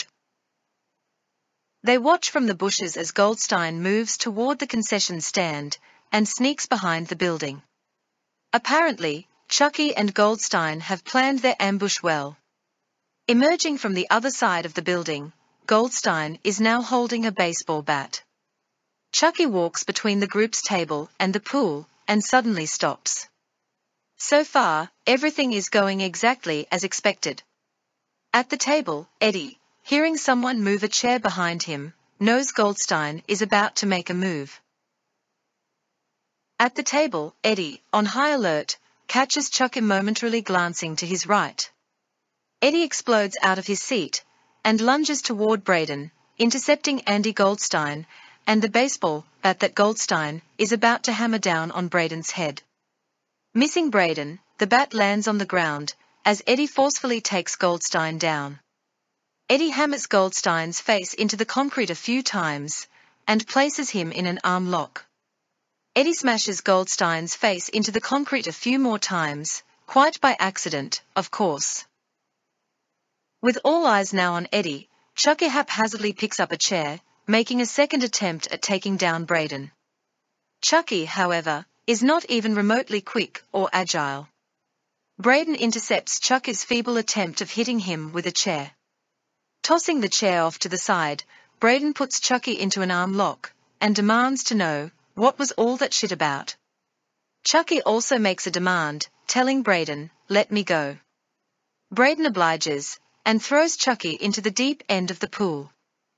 They watch from the bushes as Goldstein moves toward the concession stand, and sneaks behind the building. Apparently, Chucky and Goldstein have planned their ambush well. Emerging from the other side of the building, Goldstein is now holding a baseball bat. Chucky walks between the group's table and the pool, and suddenly stops. So far, everything is going exactly as expected. At the table, Eddie, hearing someone move a chair behind him, knows Goldstein is about to make a move. At the table, Eddie, on high alert, catches Chucky momentarily glancing to his right. Eddie explodes out of his seat, and lunges toward Brayden, intercepting Andy Goldstein, and the baseball bat that Goldstein is about to hammer down on Brayden's head. Missing Brayden, the bat lands on the ground, as Eddie forcefully takes Goldstein down. Eddie hammers Goldstein's face into the concrete a few times, and places him in an arm lock. Eddie smashes Goldstein's face into the concrete a few more times, quite by accident, of course. With all eyes now on Eddie, Chucky haphazardly picks up a chair, making a second attempt at taking down Brayden. Chucky, however, is not even remotely quick or agile. Brayden intercepts Chucky's feeble attempt of hitting him with a chair. Tossing the chair off to the side, Braden puts Chucky into an arm lock, and demands to know, what was all that shit about? Chucky also makes a demand, telling Braden, let me go. Braden obliges, and throws Chucky into the deep end of the pool.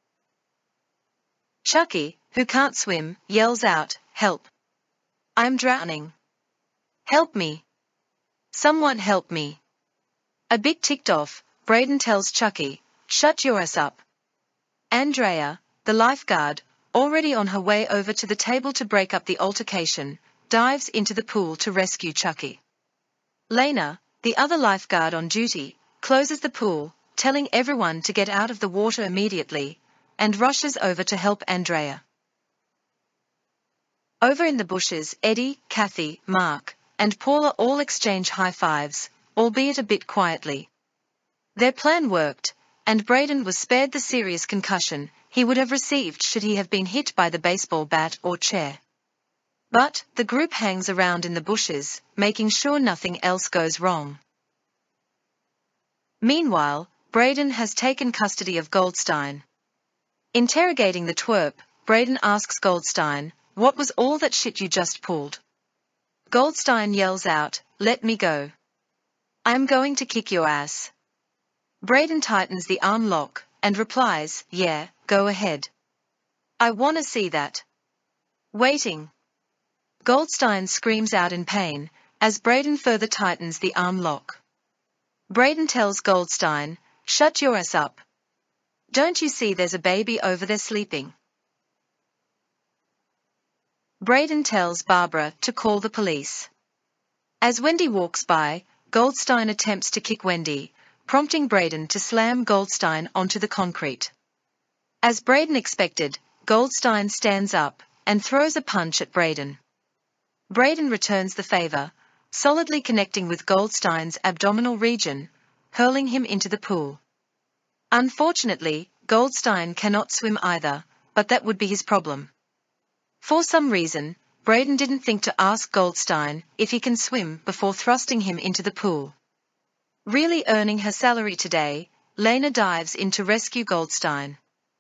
Chucky, who can't swim, yells out, help! I'm drowning. Help me! Someone help me! A bit ticked off, Braden tells Chucky, shut your ass up. Andrea, the lifeguard, already on her way over to the table to break up the altercation, dives into the pool to rescue Chucky. Lena, the other lifeguard on duty, closes the pool, telling everyone to get out of the water immediately, and rushes over to help Andrea. Over in the bushes, Eddie, Kathy, Mark, and Paula all exchange high fives, albeit a bit quietly. Their plan worked, and Braden was spared the serious concussion he would have received should he have been hit by the baseball bat or chair. But the group hangs around in the bushes, making sure nothing else goes wrong. Meanwhile, Braden has taken custody of Goldstein. Interrogating the twerp, Braden asks Goldstein, what was all that shit you just pulled? Goldstein yells out, let me go. I'm going to kick your ass. Braden tightens the arm lock, and replies, yeah, go ahead. I wanna see that. Waiting. Goldstein screams out in pain, as Braden further tightens the arm lock. Braden tells Goldstein, shut your ass up. Don't you see there's a baby over there sleeping? Braden tells Barbara to call the police. As Wendy walks by, Goldstein attempts to kick Wendy, prompting Braden to slam Goldstein onto the concrete. As Braden expected, Goldstein stands up and throws a punch at Braden. Braden returns the favor, solidly connecting with Goldstein's abdominal region, hurling him into the pool. Unfortunately, Goldstein cannot swim either, but that would be his problem. For some reason, Braden didn't think to ask Goldstein if he can swim before thrusting him into the pool. Really earning her salary today, Lena dives in to rescue Goldstein.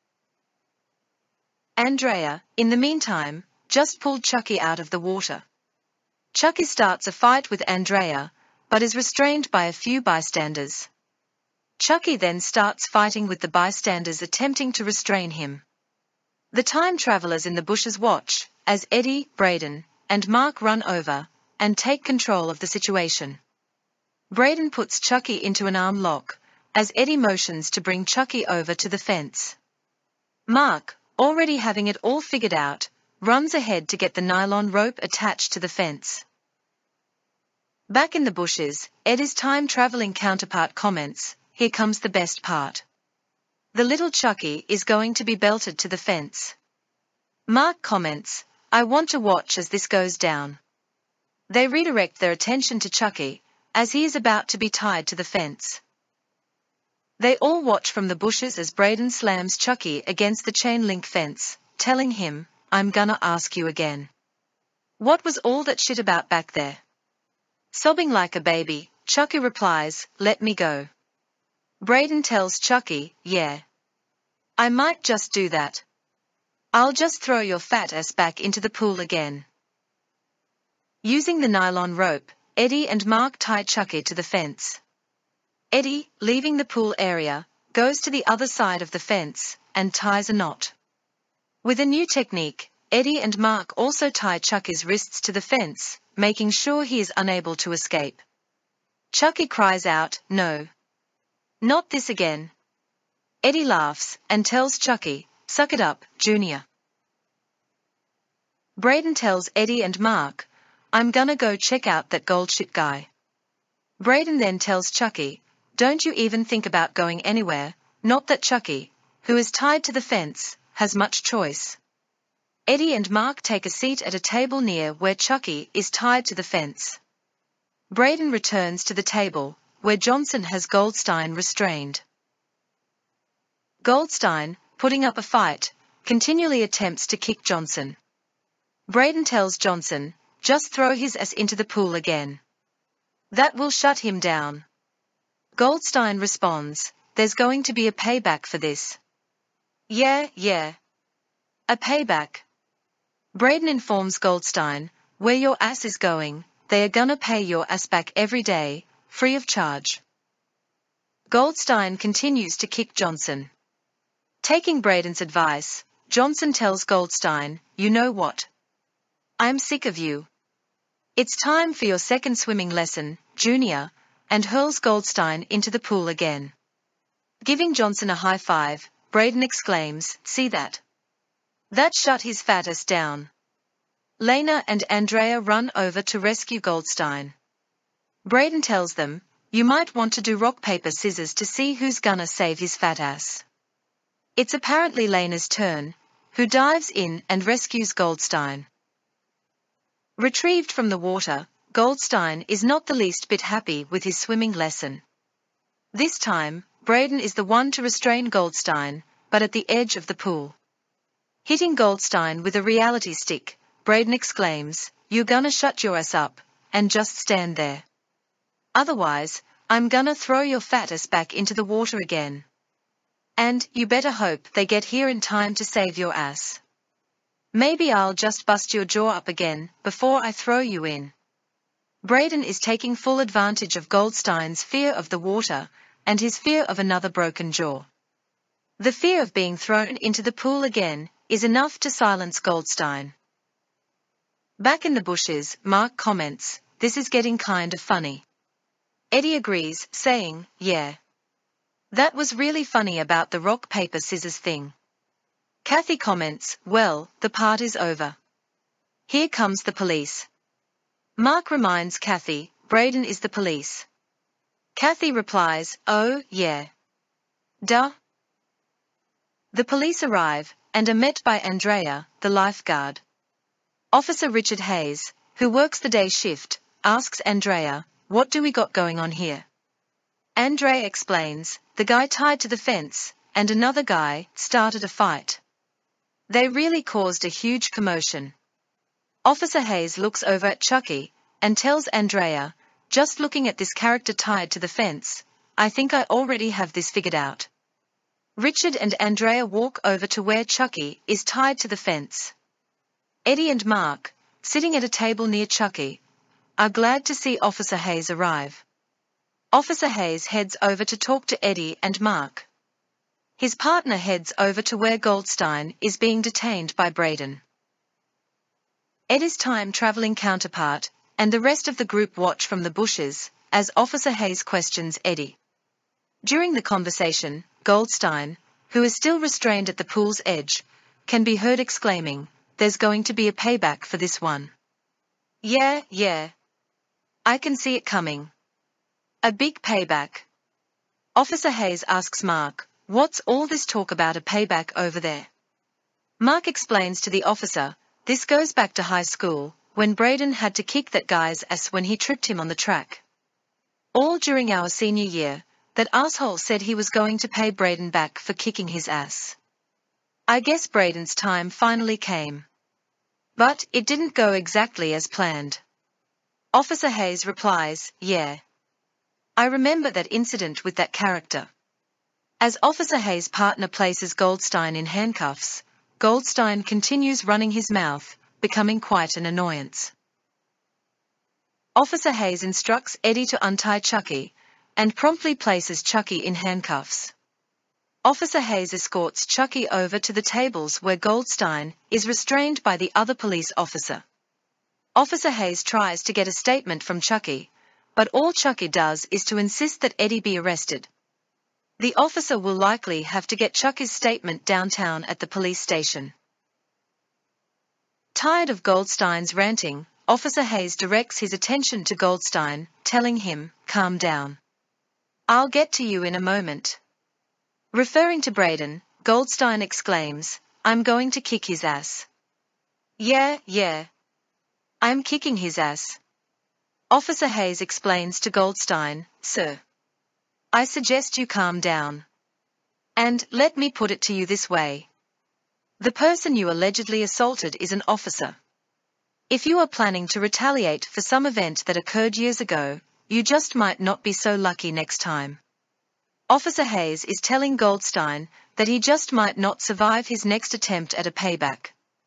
Andrea, in the meantime, just pulled Chucky out of the water. Chucky starts a fight with Andrea, but is restrained by a few bystanders. Chucky then starts fighting with the bystanders attempting to restrain him. The time travelers in the bushes watch, as Eddie, Braden, and Mark run over, and take control of the situation. Braden puts Chucky into an arm lock, as Eddie motions to bring Chucky over to the fence. Mark, already having it all figured out, runs ahead to get the nylon rope attached to the fence. Back in the bushes, Eddie's time-traveling counterpart comments, here comes the best part. The little Chucky is going to be belted to the fence. Mark comments, I want to watch as this goes down. They redirect their attention to Chucky, as he is about to be tied to the fence. They all watch from the bushes as Braden slams Chucky against the chain link fence, telling him, I'm gonna ask you again. What was all that shit about back there? Sobbing like a baby, Chucky replies, let me go. Braden tells Chucky, yeah. I might just do that. I'll just throw your fat ass back into the pool again. Using the nylon rope, Eddie and Mark tie Chucky to the fence. Eddie, leaving the pool area, goes to the other side of the fence, and ties a knot. With a new technique, Eddie and Mark also tie Chucky's wrists to the fence, making sure he is unable to escape. Chucky cries out, no. Not this again. Eddie laughs, and tells Chucky, suck it up, Junior. Braden tells Eddie and Mark, I'm gonna go check out that gold shit guy. Braden then tells Chucky, don't you even think about going anywhere, not that Chucky, who is tied to the fence, has much choice. Eddie and Mark take a seat at a table near where Chucky is tied to the fence. Braden returns to the table, where Johnson has Goldstein restrained. Goldstein, putting up a fight, continually attempts to kick Johnson. Braden tells Johnson, just throw his ass into the pool again. That will shut him down. Goldstein responds, there's going to be a payback for this. Yeah, yeah. A payback. Braden informs Goldstein, where your ass is going, they are gonna pay your ass back every day, free of charge. Goldstein continues to kick Johnson. Taking Braden's advice, Johnson tells Goldstein, you know what? I'm sick of you. It's time for your second swimming lesson, Junior, and hurls Goldstein into the pool again. Giving Johnson a high five, Braden exclaims, see that? That shut his fat ass down. Lena and Andrea run over to rescue Goldstein. Braden tells them, you might want to do rock paper scissors to see who's gonna save his fat ass. It's apparently Lena's turn, who dives in and rescues Goldstein. Retrieved from the water, Goldstein is not the least bit happy with his swimming lesson. This time, Braden is the one to restrain Goldstein, but at the edge of the pool. Hitting Goldstein with a reality stick, Braden exclaims, you're gonna shut your ass up, and just stand there. Otherwise, I'm gonna throw your fat ass back into the water again. And you better hope they get here in time to save your ass. Maybe I'll just bust your jaw up again before I throw you in. Braden is taking full advantage of Goldstein's fear of the water and his fear of another broken jaw. The fear of being thrown into the pool again is enough to silence Goldstein. Back in the bushes, Mark comments, this is getting kind of funny. Eddie agrees, saying, yeah. That was really funny about the rock paper scissors thing. Kathy comments, well, the part is over. Here comes the police. Mark reminds Kathy, Braden is the police. Kathy replies, oh, yeah. Duh. The police arrive, and are met by Andrea, the lifeguard. Officer Richard Hayes, who works the day shift, asks Andrea, what do we got going on here? Andrea explains, the guy tied to the fence, and another guy, started a fight. They really caused a huge commotion. Officer Hayes looks over at Chucky, and tells Andrea, just looking at this character tied to the fence, I think I already have this figured out. Richard and Andrea walk over to where Chucky is tied to the fence. Eddie and Mark, sitting at a table near Chucky, are glad to see Officer Hayes arrive. Officer Hayes heads over to talk to Eddie and Mark. His partner heads over to where Goldstein is being detained by Braden. Eddie's time-traveling counterpart and the rest of the group watch from the bushes as Officer Hayes questions Eddie. During the conversation, Goldstein, who is still restrained at the pool's edge, can be heard exclaiming, there's going to be a payback for this one. Yeah, yeah. I can see it coming. A big payback. Officer Hayes asks Mark, what's all this talk about a payback over there? Mark explains to the officer, this goes back to high school, when Braden had to kick that guy's ass when he tripped him on the track. All during our senior year, that asshole said he was going to pay Braden back for kicking his ass. I guess Braden's time finally came. But it didn't go exactly as planned. Officer Hayes replies, yeah. I remember that incident with that character. As Officer Hayes' partner places Goldstein in handcuffs, Goldstein continues running his mouth, becoming quite an annoyance. Officer Hayes instructs Eddie to untie Chucky, and promptly places Chucky in handcuffs. Officer Hayes escorts Chucky over to the tables where Goldstein is restrained by the other police officer. Officer Hayes tries to get a statement from Chucky, but all Chucky does is to insist that Eddie be arrested. The officer will likely have to get Chucky's statement downtown at the police station. Tired of Goldstein's ranting, Officer Hayes directs his attention to Goldstein, telling him, calm down. I'll get to you in a moment. Referring to Braden, Goldstein exclaims, I'm going to kick his ass. Yeah, yeah. I'm kicking his ass. Officer Hayes explains to Goldstein, sir. I suggest you calm down. And let me put it to you this way. The person you allegedly assaulted is an officer. If you are planning to retaliate for some event that occurred years ago, you just might not be so lucky next time. Officer Hayes is telling Goldstein that he just might not survive his next attempt at a payback.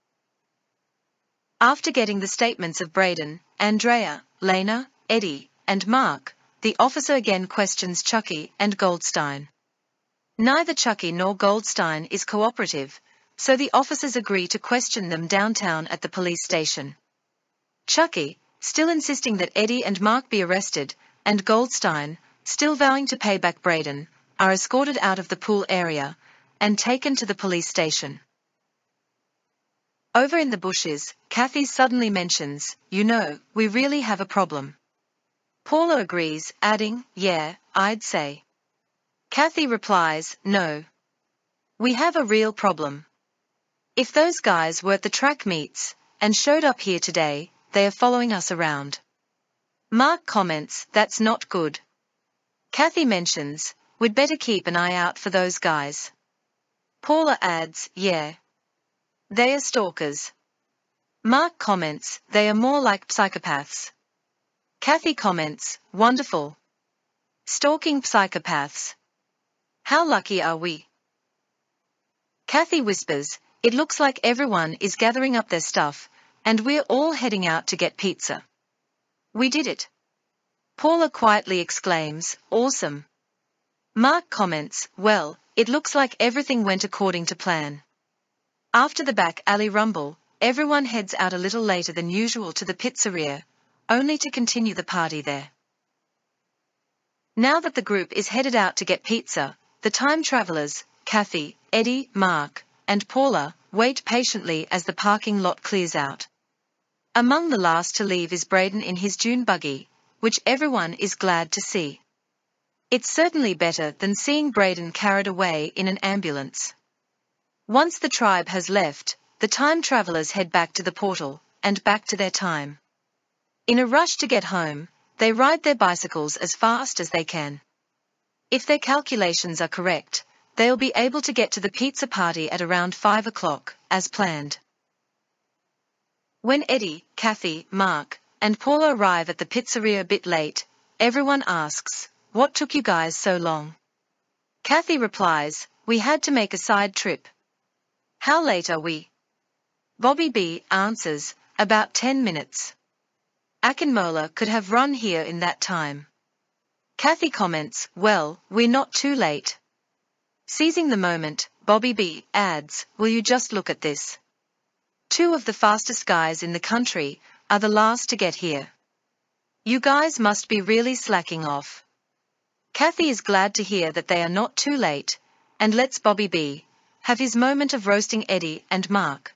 After getting the statements of Braden, Andrea, Lena, Eddie, and Mark, the officer again questions Chucky and Goldstein. Neither Chucky nor Goldstein is cooperative, so the officers agree to question them downtown at the police station. Chucky, still insisting that Eddie and Mark be arrested, and Goldstein, still vowing to pay back Braden, are escorted out of the pool area and taken to the police station. Over in the bushes, Kathy suddenly mentions, "You know, we really have a problem." Paula agrees, adding, "Yeah, I'd say." Kathy replies, "No. We have a real problem. If those guys were at the track meets and showed up here today, they are following us around." Mark comments, "That's not good." Kathy mentions, "We'd better keep an eye out for those guys." Paula adds, "Yeah. They are stalkers." Mark comments, "They are more like psychopaths." Kathy comments, "Wonderful. Stalking psychopaths. How lucky are we?" Kathy whispers, "It looks like everyone is gathering up their stuff, and we're all heading out to get pizza. We did it." Paula quietly exclaims, "Awesome." Mark comments, "Well, it looks like everything went according to plan." After the back alley rumble, everyone heads out a little later than usual to the pizzeria, only to continue the party there. Now that the group is headed out to get pizza, the time travelers, Kathy, Eddie, Mark, and Paula, wait patiently as the parking lot clears out. Among the last to leave is Braden in his dune buggy, which everyone is glad to see. It's certainly better than seeing Braden carried away in an ambulance. Once the tribe has left, the time travelers head back to the portal, and back to their time. In a rush to get home, they ride their bicycles as fast as they can. If their calculations are correct, they'll be able to get to the pizza party at around five o'clock, as planned. When Eddie, Kathy, Mark, and Paula arrive at the pizzeria a bit late, everyone asks, "What took you guys so long?" Kathy replies, "We had to make a side trip." "How late are we?" Bobby B answers, "About ten minutes. Akinmola could have run here in that time." Kathy comments, "Well, we're not too late." Seizing the moment, Bobby B adds, "Will you just look at this? Two of the fastest guys in the country are the last to get here. You guys must be really slacking off." Kathy is glad to hear that they are not too late, and lets Bobby B have his moment of roasting Eddie and Mark.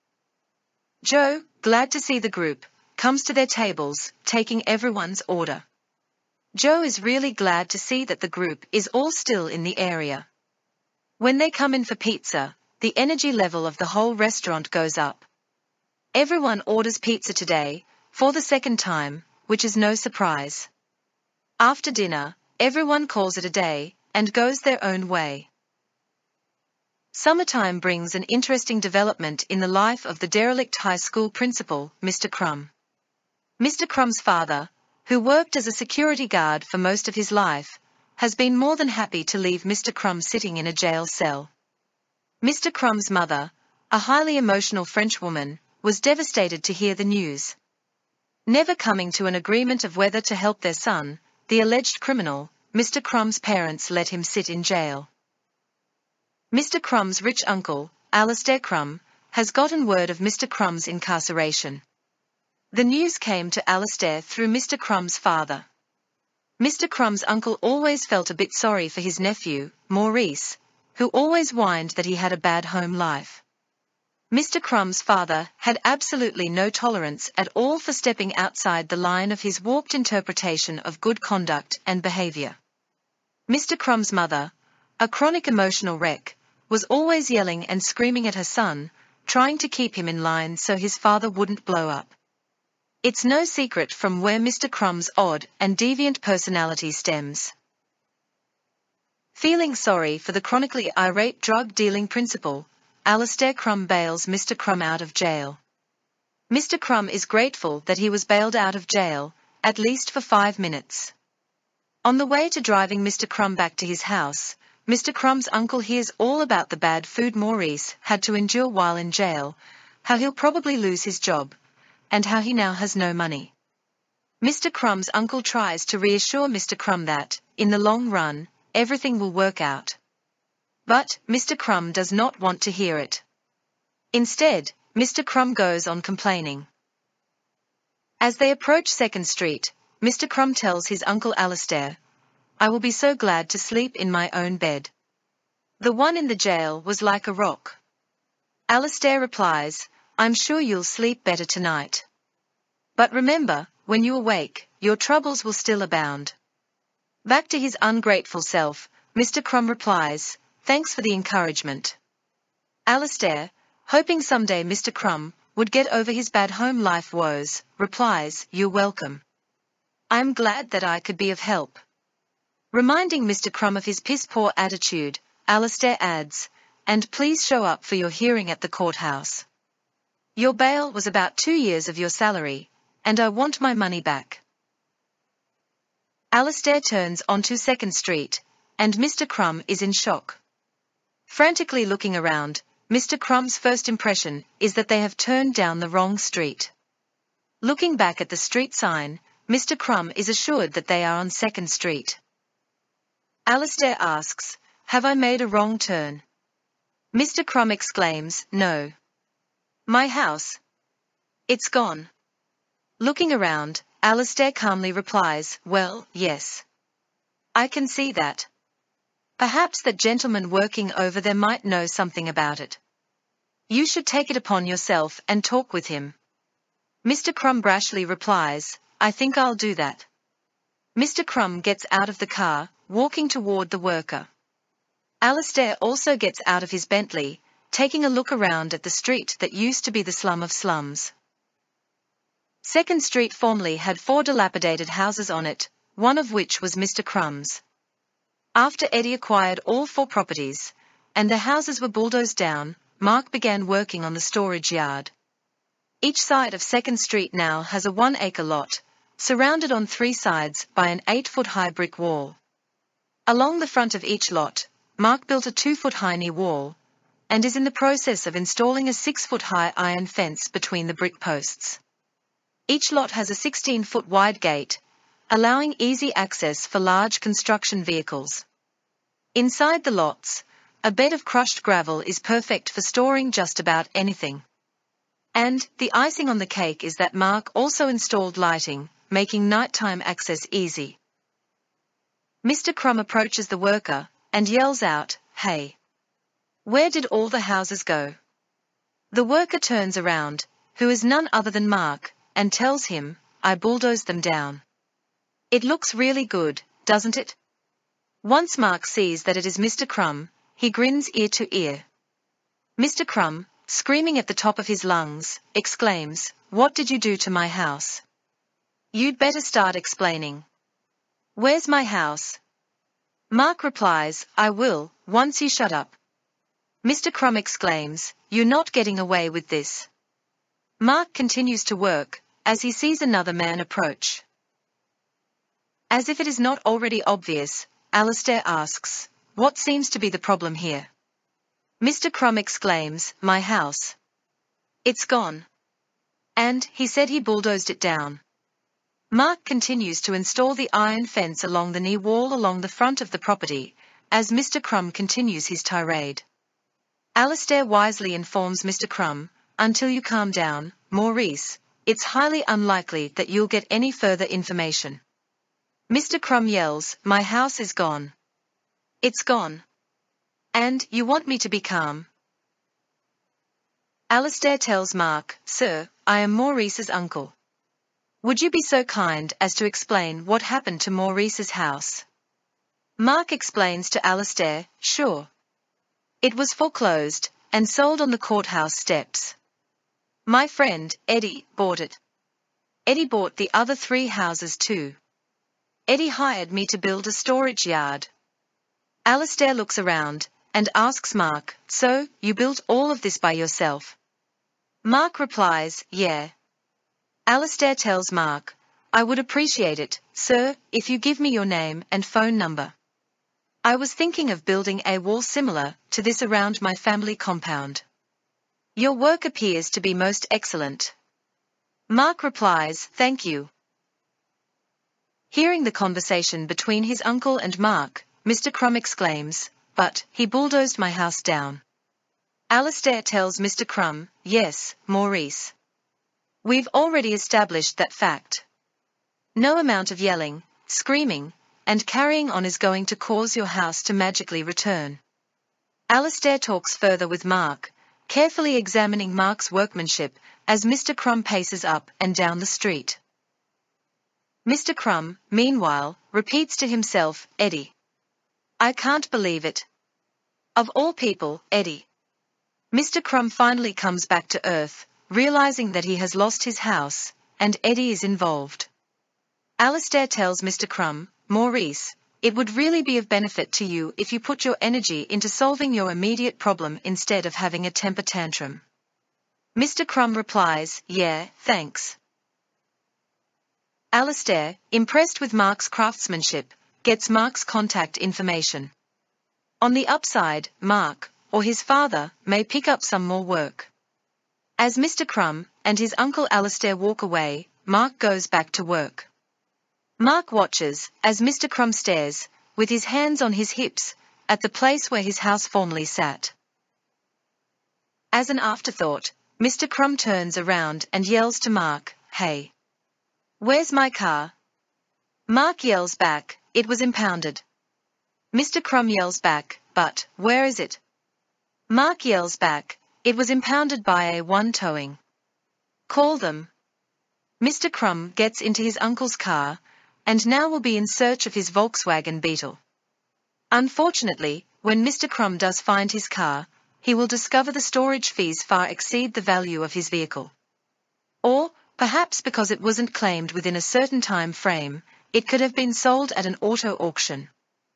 Joe, glad to see the group, comes to their tables, taking everyone's order. Joe is really glad to see that the group is all still in the area. When they come in for pizza, the energy level of the whole restaurant goes up. Everyone orders pizza today, for the second time, which is no surprise. After dinner, everyone calls it a day, and goes their own way. Summertime brings an interesting development in the life of the derelict high school principal, Mister Crumb. Mister Crumb's father, who worked as a security guard for most of his life, has been more than happy to leave Mister Crumb sitting in a jail cell. Mister Crumb's mother, a highly emotional French woman, was devastated to hear the news. Never coming to an agreement of whether to help their son, the alleged criminal, Mister Crumb's parents let him sit in jail. Mister Crumb's rich uncle, Alastair Crumb, has gotten word of Mister Crumb's incarceration. The news came to Alastair through Mister Crumb's father. Mister Crumb's uncle always felt a bit sorry for his nephew, Maurice, who always whined that he had a bad home life. Mister Crumb's father had absolutely no tolerance at all for stepping outside the line of his warped interpretation of good conduct and behavior. Mister Crumb's mother, a chronic emotional wreck, was always yelling and screaming at her son, trying to keep him in line so his father wouldn't blow up. It's no secret from where Mister Crumb's odd and deviant personality stems. Feeling sorry for the chronically irate drug-dealing principal, Alastair Crumb bails Mister Crumb out of jail. Mister Crumb is grateful that he was bailed out of jail, at least for five minutes. On the way to driving Mister Crumb back to his house, Mister Crumb's uncle hears all about the bad food Maurice had to endure while in jail, how he'll probably lose his job, and how he now has no money. Mister Crumb's uncle tries to reassure Mister Crumb that, in the long run, everything will work out. But Mister Crumb does not want to hear it. Instead, Mister Crumb goes on complaining. As they approach Second Street, Mister Crumb tells his uncle Alastair, "I will be so glad to sleep in my own bed. The one in the jail was like a rock." Alastair replies, "I'm sure you'll sleep better tonight. But remember, when you awake, your troubles will still abound." Back to his ungrateful self, Mister Crumb replies, "Thanks for the encouragement." Alastair, hoping someday Mister Crumb would get over his bad home life woes, replies, "You're welcome. I'm glad that I could be of help." Reminding Mister Crumb of his piss-poor attitude, Alastair adds, "And please show up for your hearing at the courthouse. Your bail was about two years of your salary, and I want my money back." Alastair turns onto Second Street, and Mister Crumb is in shock. Frantically looking around, Mister Crumb's first impression is that they have turned down the wrong street. Looking back at the street sign, Mister Crumb is assured that they are on Second Street. Alastair asks, "Have I made a wrong turn?" Mister Crumb exclaims, "No. My house. It's gone." Looking around, Alastair calmly replies, "Well, yes. I can see that. Perhaps that gentleman working over there might know something about it. You should take it upon yourself and talk with him." Mister Crumb brashly replies, "I think I'll do that." Mister Crumb gets out of the car, walking toward the worker. Alastair also gets out of his Bentley, taking a look around at the street that used to be the slum of slums. Second Street formerly had four dilapidated houses on it, one of which was Mister Crumb's. After Eddie acquired all four properties, and the houses were bulldozed down, Mark began working on the storage yard. Each side of Second Street now has a one-acre lot, surrounded on three sides by an eight-foot-high brick wall. Along the front of each lot, Mark built a two-foot-high knee wall, and is in the process of installing a six-foot-high iron fence between the brick posts. Each lot has a sixteen-foot wide gate, allowing easy access for large construction vehicles. Inside the lots, a bed of crushed gravel is perfect for storing just about anything. And the icing on the cake is that Mark also installed lighting, making nighttime access easy. Mister Crumb approaches the worker and yells out, "Hey! Where did all the houses go?" The worker turns around, who is none other than Mark, and tells him, "I bulldozed them down." It looks really good, doesn't it? Once Mark sees that it is Mister Crumb, he grins ear to ear. Mister Crumb, screaming at the top of his lungs, exclaims, "What did you do to my house? You'd better start explaining. Where's my house?" Mark replies, "I will, once you shut up." Mister Crumb exclaims, "You're not getting away with this." Mark continues to work, as he sees another man approach. As if it is not already obvious, Alastair asks, "What seems to be the problem here?" Mister Crumb exclaims, "My house. It's gone. And he said he bulldozed it down." Mark continues to install the iron fence along the knee wall along the front of the property, as Mister Crumb continues his tirade. Alastair wisely informs Mister Crumb, "Until you calm down, Maurice, it's highly unlikely that you'll get any further information." Mister Crumb yells, "My house is gone. It's gone. And you want me to be calm?" Alastair tells Mark, "Sir, I am Maurice's uncle. Would you be so kind as to explain what happened to Maurice's house?" Mark explains to Alastair, "Sure. It was foreclosed and sold on the courthouse steps. My friend, Eddie, bought it. Eddie bought the other three houses too. Eddie hired me to build a storage yard." Alastair looks around and asks Mark, "So, you built all of this by yourself?" Mark replies, "Yeah." Alastair tells Mark, "I would appreciate it, sir, if you give me your name and phone number." I was thinking of building a wall similar to this around my family compound. Your work appears to be most excellent. Mark replies, thank you. Hearing the conversation between his uncle and Mark, Mister Crumb exclaims, but he bulldozed my house down. Alastair tells Mister Crumb, yes, Maurice. We've already established that fact. No amount of yelling, screaming, and carrying on is going to cause your house to magically return. Alastair talks further with Mark, carefully examining Mark's workmanship as Mister Crumb paces up and down the street. Mister Crumb, meanwhile, repeats to himself, Eddie. I can't believe it. Of all people, Eddie. Mister Crumb finally comes back to earth, realizing that he has lost his house, and Eddie is involved. Alastair tells Mister Crumb, Maurice, it would really be of benefit to you if you put your energy into solving your immediate problem instead of having a temper tantrum. Mister Crumb replies, yeah, thanks. Alastair, impressed with Mark's craftsmanship, gets Mark's contact information. On the upside, Mark, or his father, may pick up some more work. As Mister Crumb and his uncle Alastair walk away, Mark goes back to work. Mark watches as Mister Crumb stares, with his hands on his hips, at the place where his house formerly sat. As an afterthought, Mister Crumb turns around and yells to Mark, hey. Where's my car? Mark yells back, it was impounded. Mister Crumb yells back, but, where is it? Mark yells back, it was impounded by A one Towing. Call them. Mister Crumb gets into his uncle's car, and now will be in search of his Volkswagen Beetle. Unfortunately, when Mister Crumb does find his car, he will discover the storage fees far exceed the value of his vehicle. Or, perhaps because it wasn't claimed within a certain time frame, it could have been sold at an auto auction.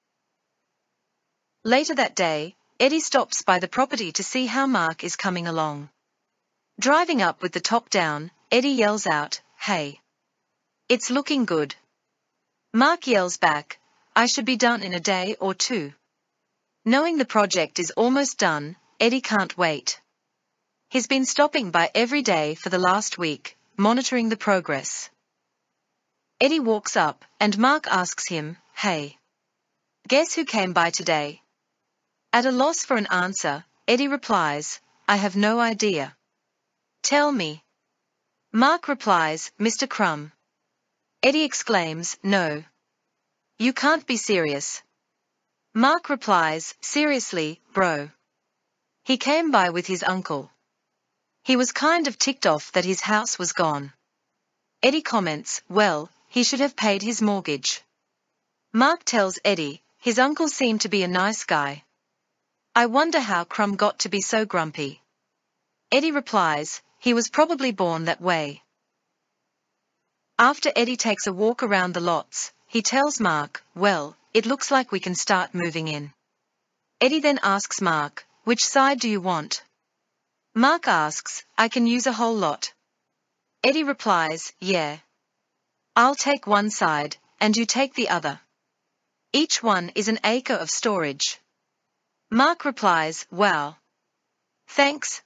Later that day, Eddie stops by the property to see how Mark is coming along. Driving up with the top down, Eddie yells out, hey. It's looking good. Mark yells back, I should be done in a day or two. Knowing the project is almost done, Eddie can't wait. He's been stopping by every day for the last week, monitoring the progress. Eddie walks up, and Mark asks him, hey. Guess who came by today? At a loss for an answer, Eddie replies, I have no idea. Tell me. Mark replies, Mister Crumb. Eddie exclaims, no. You can't be serious. Mark replies, seriously, bro. He came by with his uncle. He was kind of ticked off that his house was gone. Eddie comments, well, he should have paid his mortgage. Mark tells Eddie, his uncle seemed to be a nice guy. I wonder how Crumb got to be so grumpy. Eddie replies, he was probably born that way. After Eddie takes a walk around the lots, he tells Mark, well, it looks like we can start moving in. Eddie then asks Mark, which side do you want? Mark asks, I can use a whole lot. Eddie replies, yeah. I'll take one side, and you take the other. Each one is an acre of storage. Mark replies, wow. Thanks.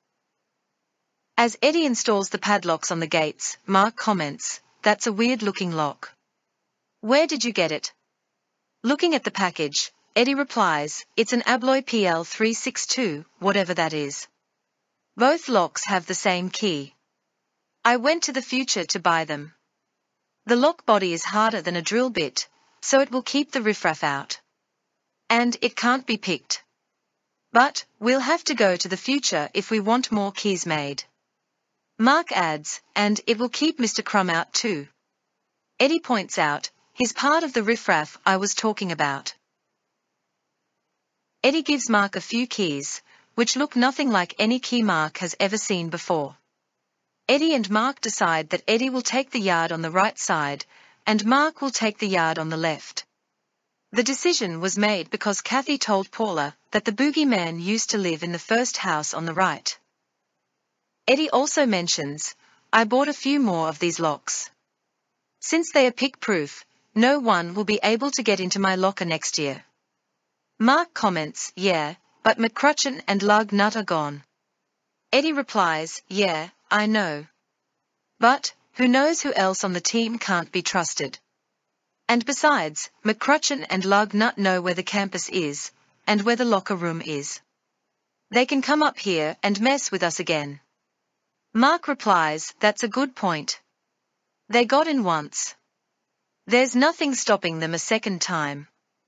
As Eddie installs the padlocks on the gates, Mark comments, that's a weird-looking lock. Where did you get it? Looking at the package, Eddie replies, it's an Abloy P L three sixty-two, whatever that is. Both locks have the same key. I went to the future to buy them. The lock body is harder than a drill bit, so it will keep the riffraff out. And it can't be picked. But, we'll have to go to the future if we want more keys made. Mark adds, and it will keep Mister Crumb out too. Eddie points out, he's part of the riffraff I was talking about. Eddie gives Mark a few keys, which look nothing like any key Mark has ever seen before. Eddie and Mark decide that Eddie will take the yard on the right side, and Mark will take the yard on the left. The decision was made because Kathy told Paula that the boogeyman used to live in the first house on the right. Eddie also mentions, I bought a few more of these locks. Since they are pick-proof, no one will be able to get into my locker next year. Mark comments, yeah, but McCrutchen and Lug Nut are gone. Eddie replies, yeah, I know. But, who knows who else on the team can't be trusted. And besides, McCrutchen and Lug Nut know where the campus is, and where the locker room is. They can come up here and mess with us again. Mark replies, that's a good point. They got in once. There's nothing stopping them a second time.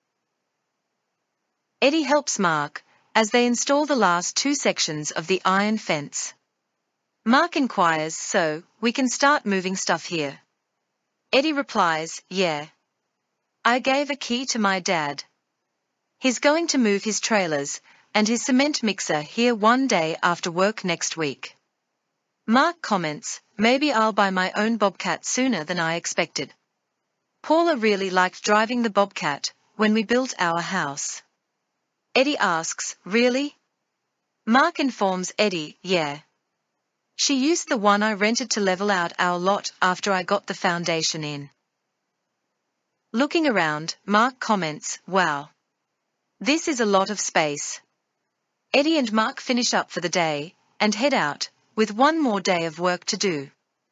Eddie helps Mark, as they install the last two sections of the iron fence. Mark inquires, so, we can start moving stuff here. Eddie replies, yeah. I gave a key to my dad. He's going to move his trailers and his cement mixer here one day after work next week. Mark comments, maybe I'll buy my own Bobcat sooner than I expected. Paula really liked driving the Bobcat when we built our house. Eddie asks, really? Mark informs Eddie, yeah. She used the one I rented to level out our lot after I got the foundation in. Looking around, Mark comments, wow. This is a lot of space. Eddie and Mark finish up for the day and head out, with one more day of work to do.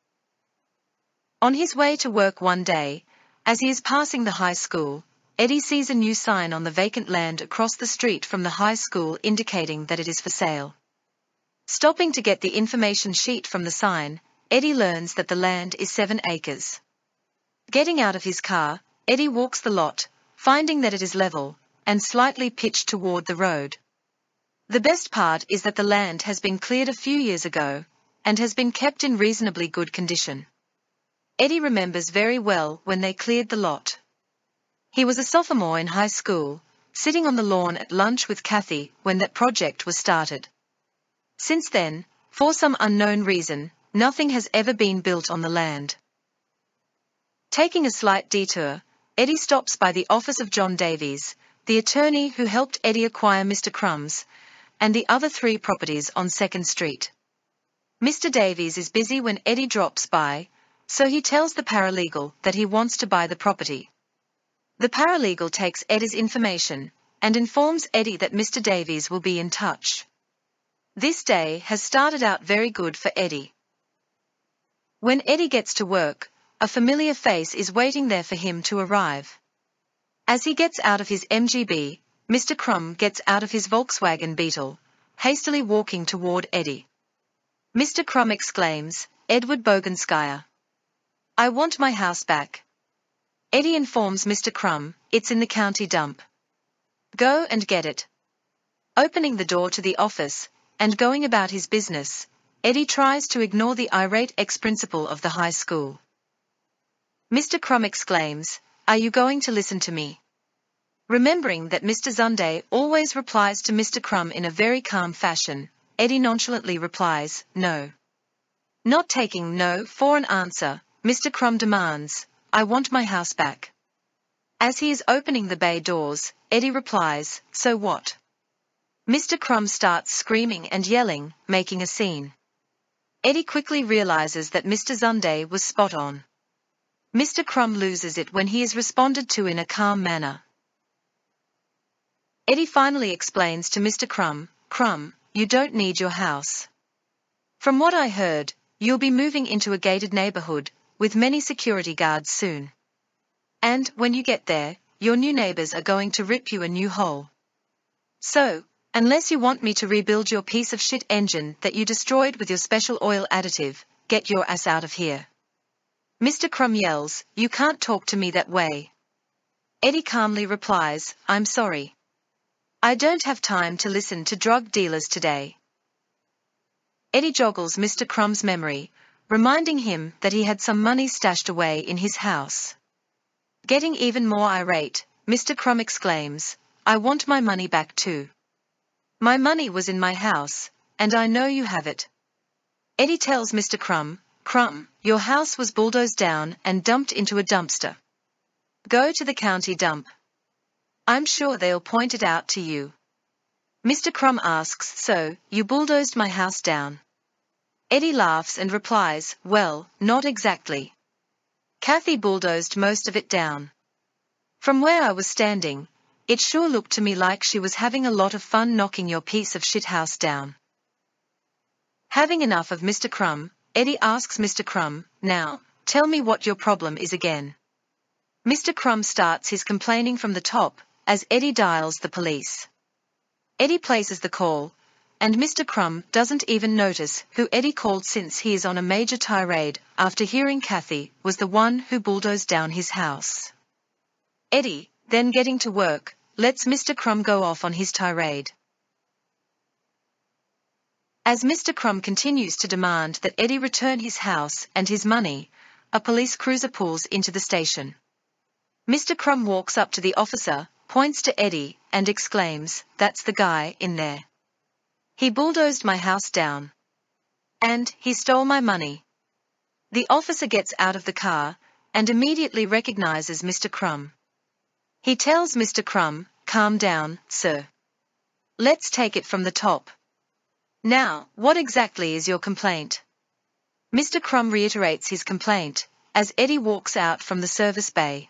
On his way to work one day, as he is passing the high school, Eddie sees a new sign on the vacant land across the street from the high school indicating that it is for sale. Stopping to get the information sheet from the sign, Eddie learns that the land is seven acres. Getting out of his car, Eddie walks the lot, finding that it is level and slightly pitched toward the road. The best part is that the land has been cleared a few years ago and has been kept in reasonably good condition. Eddie remembers very well when they cleared the lot. He was a sophomore in high school, sitting on the lawn at lunch with Kathy when that project was started. Since then, for some unknown reason, nothing has ever been built on the land. Taking a slight detour, Eddie stops by the office of John Davies, the attorney who helped Eddie acquire Mister Crumbs, and the other three properties on Second Street. Mister Davies is busy when Eddie drops by, so he tells the paralegal that he wants to buy the property. The paralegal takes Eddie's information and informs Eddie that Mister Davies will be in touch. This day has started out very good for Eddie. When Eddie gets to work, a familiar face is waiting there for him to arrive. As he gets out of his M G B, Mister Crumb gets out of his Volkswagen Beetle, hastily walking toward Eddie. Mister Crumb exclaims, Edward Bogenskaya. I want my house back. Eddie informs Mister Crumb, it's in the county dump. Go and get it. Opening the door to the office, and going about his business, Eddie tries to ignore the irate ex-principal of the high school. Mister Crumb exclaims, are you going to listen to me? Remembering that Mister Zunday always replies to Mister Crumb in a very calm fashion, Eddie nonchalantly replies, no. Not taking no for an answer, Mister Crumb demands, I want my house back. As he is opening the bay doors, Eddie replies, so what? Mister Crumb starts screaming and yelling, making a scene. Eddie quickly realizes that Mister Zunday was spot on. Mister Crumb loses it when he is responded to in a calm manner. Eddie finally explains to Mister Crumb, Crumb, you don't need your house. From what I heard, you'll be moving into a gated neighborhood, with many security guards soon. And, when you get there, your new neighbors are going to rip you a new hole. So, unless you want me to rebuild your piece of shit engine that you destroyed with your special oil additive, get your ass out of here. Mister Crumb yells, you can't talk to me that way. Eddie calmly replies, I'm sorry. I don't have time to listen to drug dealers today. Eddie joggles Mister Crumb's memory, reminding him that he had some money stashed away in his house. Getting even more irate, Mister Crumb exclaims, I want my money back too. My money was in my house, and I know you have it. Eddie tells Mister Crumb, Crumb, your house was bulldozed down and dumped into a dumpster. Go to the county dump. I'm sure they'll point it out to you. Mister Crumb asks, so, you bulldozed my house down? Eddie laughs and replies, well, not exactly. Kathy bulldozed most of it down. From where I was standing, It sure looked to me like she was having a lot of fun knocking your piece of shit house down. Having enough of Mister Crumb, Eddie asks Mister Crumb, now, tell me what your problem is again. Mister Crumb starts his complaining from the top, as Eddie dials the police. Eddie places the call, and Mister Crumb doesn't even notice who Eddie called since he is on a major tirade after hearing Kathy was the one who bulldozed down his house. Eddie, then getting to work, lets Mister Crumb go off on his tirade. As Mister Crumb continues to demand that Eddie return his house and his money, a police cruiser pulls into the station. Mister Crumb walks up to the officer, points to Eddie, and exclaims, "That's the guy in there. He bulldozed my house down. And he stole my money." The officer gets out of the car, and immediately recognizes Mister Crumb. He tells Mister Crumb, "Calm down, sir. Let's take it from the top. Now, what exactly is your complaint?" Mister Crumb reiterates his complaint, as Eddie walks out from the service bay.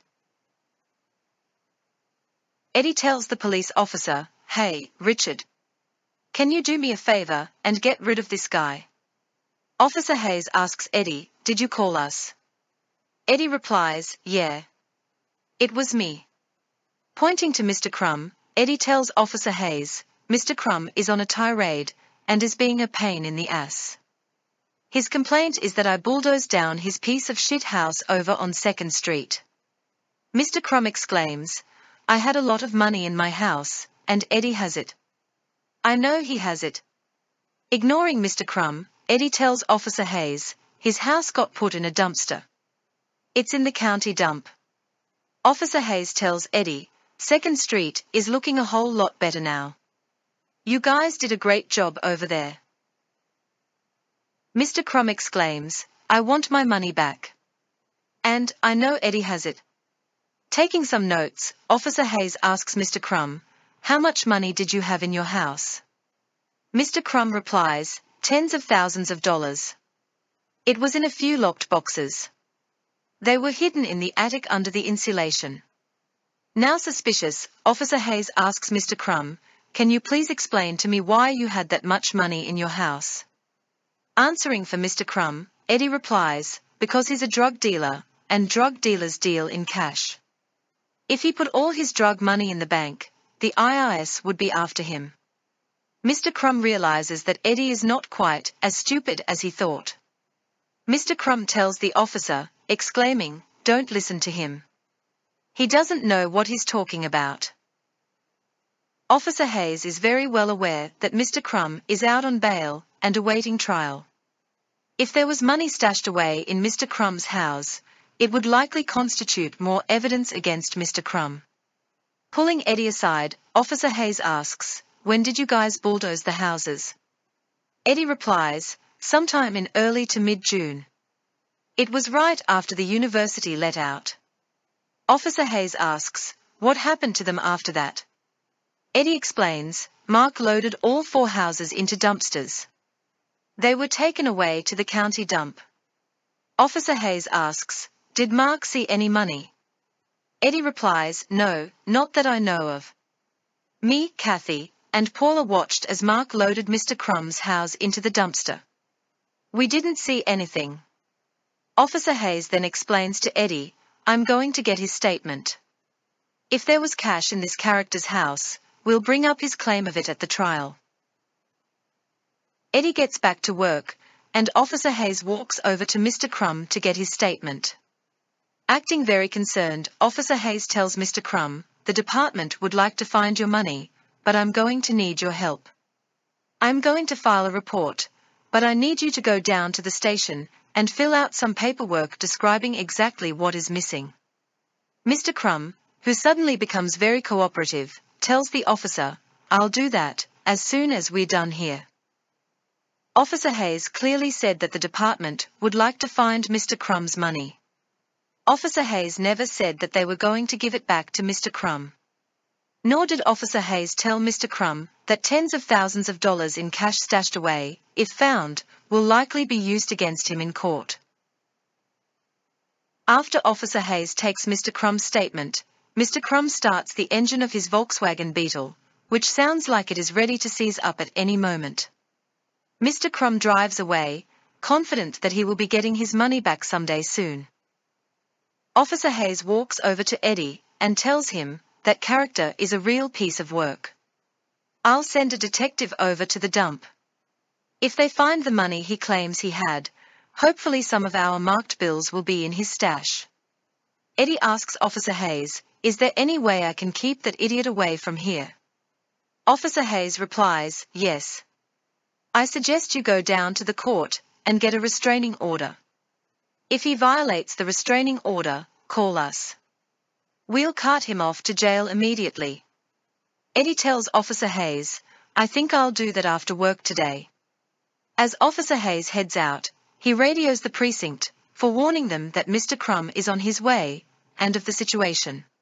Eddie tells the police officer, "Hey, Richard. Can you do me a favor and get rid of this guy?" Officer Hayes asks Eddie, "Did you call us?" Eddie replies, "Yeah. It was me." Pointing to Mister Crumb, Eddie tells Officer Hayes, "Mister Crumb is on a tirade and is being a pain in the ass. His complaint is that I bulldozed down his piece of shit house over on second street. Mister Crumb exclaims, "I had a lot of money in my house, and Eddie has it. I know he has it." Ignoring Mister Crumb, Eddie tells Officer Hayes, "His house got put in a dumpster. It's in the county dump." Officer Hayes tells Eddie, "Second Street is looking a whole lot better now. You guys did a great job over there." Mister Crumb exclaims, "I want my money back. And I know Eddie has it." Taking some notes, Officer Hayes asks Mister Crumb, "How much money did you have in your house?" Mister Crumb replies, "Tens of thousands of dollars. It was in a few locked boxes. They were hidden in the attic under the insulation." Now suspicious, Officer Hayes asks Mister Crumb, "Can you please explain to me why you had that much money in your house?" Answering for Mister Crumb, Eddie replies, "Because he's a drug dealer, and drug dealers deal in cash. If he put all his drug money in the bank, the I R S would be after him." Mister Crumb realizes that Eddie is not quite as stupid as he thought. Mister Crumb tells the officer, exclaiming, "Don't listen to him. He doesn't know what he's talking about." Officer Hayes is very well aware that Mister Crumb is out on bail and awaiting trial. If there was money stashed away in Mister Crumb's house, it would likely constitute more evidence against Mister Crumb. Pulling Eddie aside, Officer Hayes asks, "When did you guys bulldoze the houses?" Eddie replies, "Sometime in early to mid-June. It was right after the university let out." Officer Hayes asks, "What happened to them after that?" Eddie explains, "Mark loaded all four houses into dumpsters. They were taken away to the county dump." Officer Hayes asks, "Did Mark see any money?" Eddie replies, "No, not that I know of. Me, Kathy, and Paula watched as Mark loaded Mister Crumb's house into the dumpster. We didn't see anything." Officer Hayes then explains to Eddie, "I'm going to get his statement. If there was cash in this character's house, we'll bring up his claim of it at the trial." Eddie gets back to work, and Officer Hayes walks over to Mister Crumb to get his statement. Acting very concerned, Officer Hayes tells Mister Crumb, "The department would like to find your money, but I'm going to need your help. I'm going to file a report, but I need you to go down to the station and fill out some paperwork describing exactly what is missing." Mister Crumb, who suddenly becomes very cooperative, tells the officer, "I'll do that, as soon as we're done here." Officer Hayes clearly said that the department would like to find Mister Crumb's money. Officer Hayes never said that they were going to give it back to Mister Crumb. Nor did Officer Hayes tell Mister Crumb that tens of thousands of dollars in cash stashed away, if found, will likely be used against him in court. After Officer Hayes takes Mister Crumb's statement, Mister Crumb starts the engine of his Volkswagen Beetle, which sounds like it is ready to seize up at any moment. Mister Crumb drives away, confident that he will be getting his money back someday soon. Officer Hayes walks over to Eddie and tells him that character is a real piece of work. I'll send a detective over to the dump. If they find the money he claims he had, hopefully some of our marked bills will be in his stash. Eddie asks Officer Hayes, is there any way I can keep that idiot away from here? Officer Hayes replies, yes. I suggest you go down to the court and get a restraining order. If he violates the restraining order, call us. We'll cart him off to jail immediately. Eddie tells Officer Hayes, I think I'll do that after work today. As Officer Hayes heads out, he radios the precinct, forewarning them that Mister Crumb is on his way, and of the situation.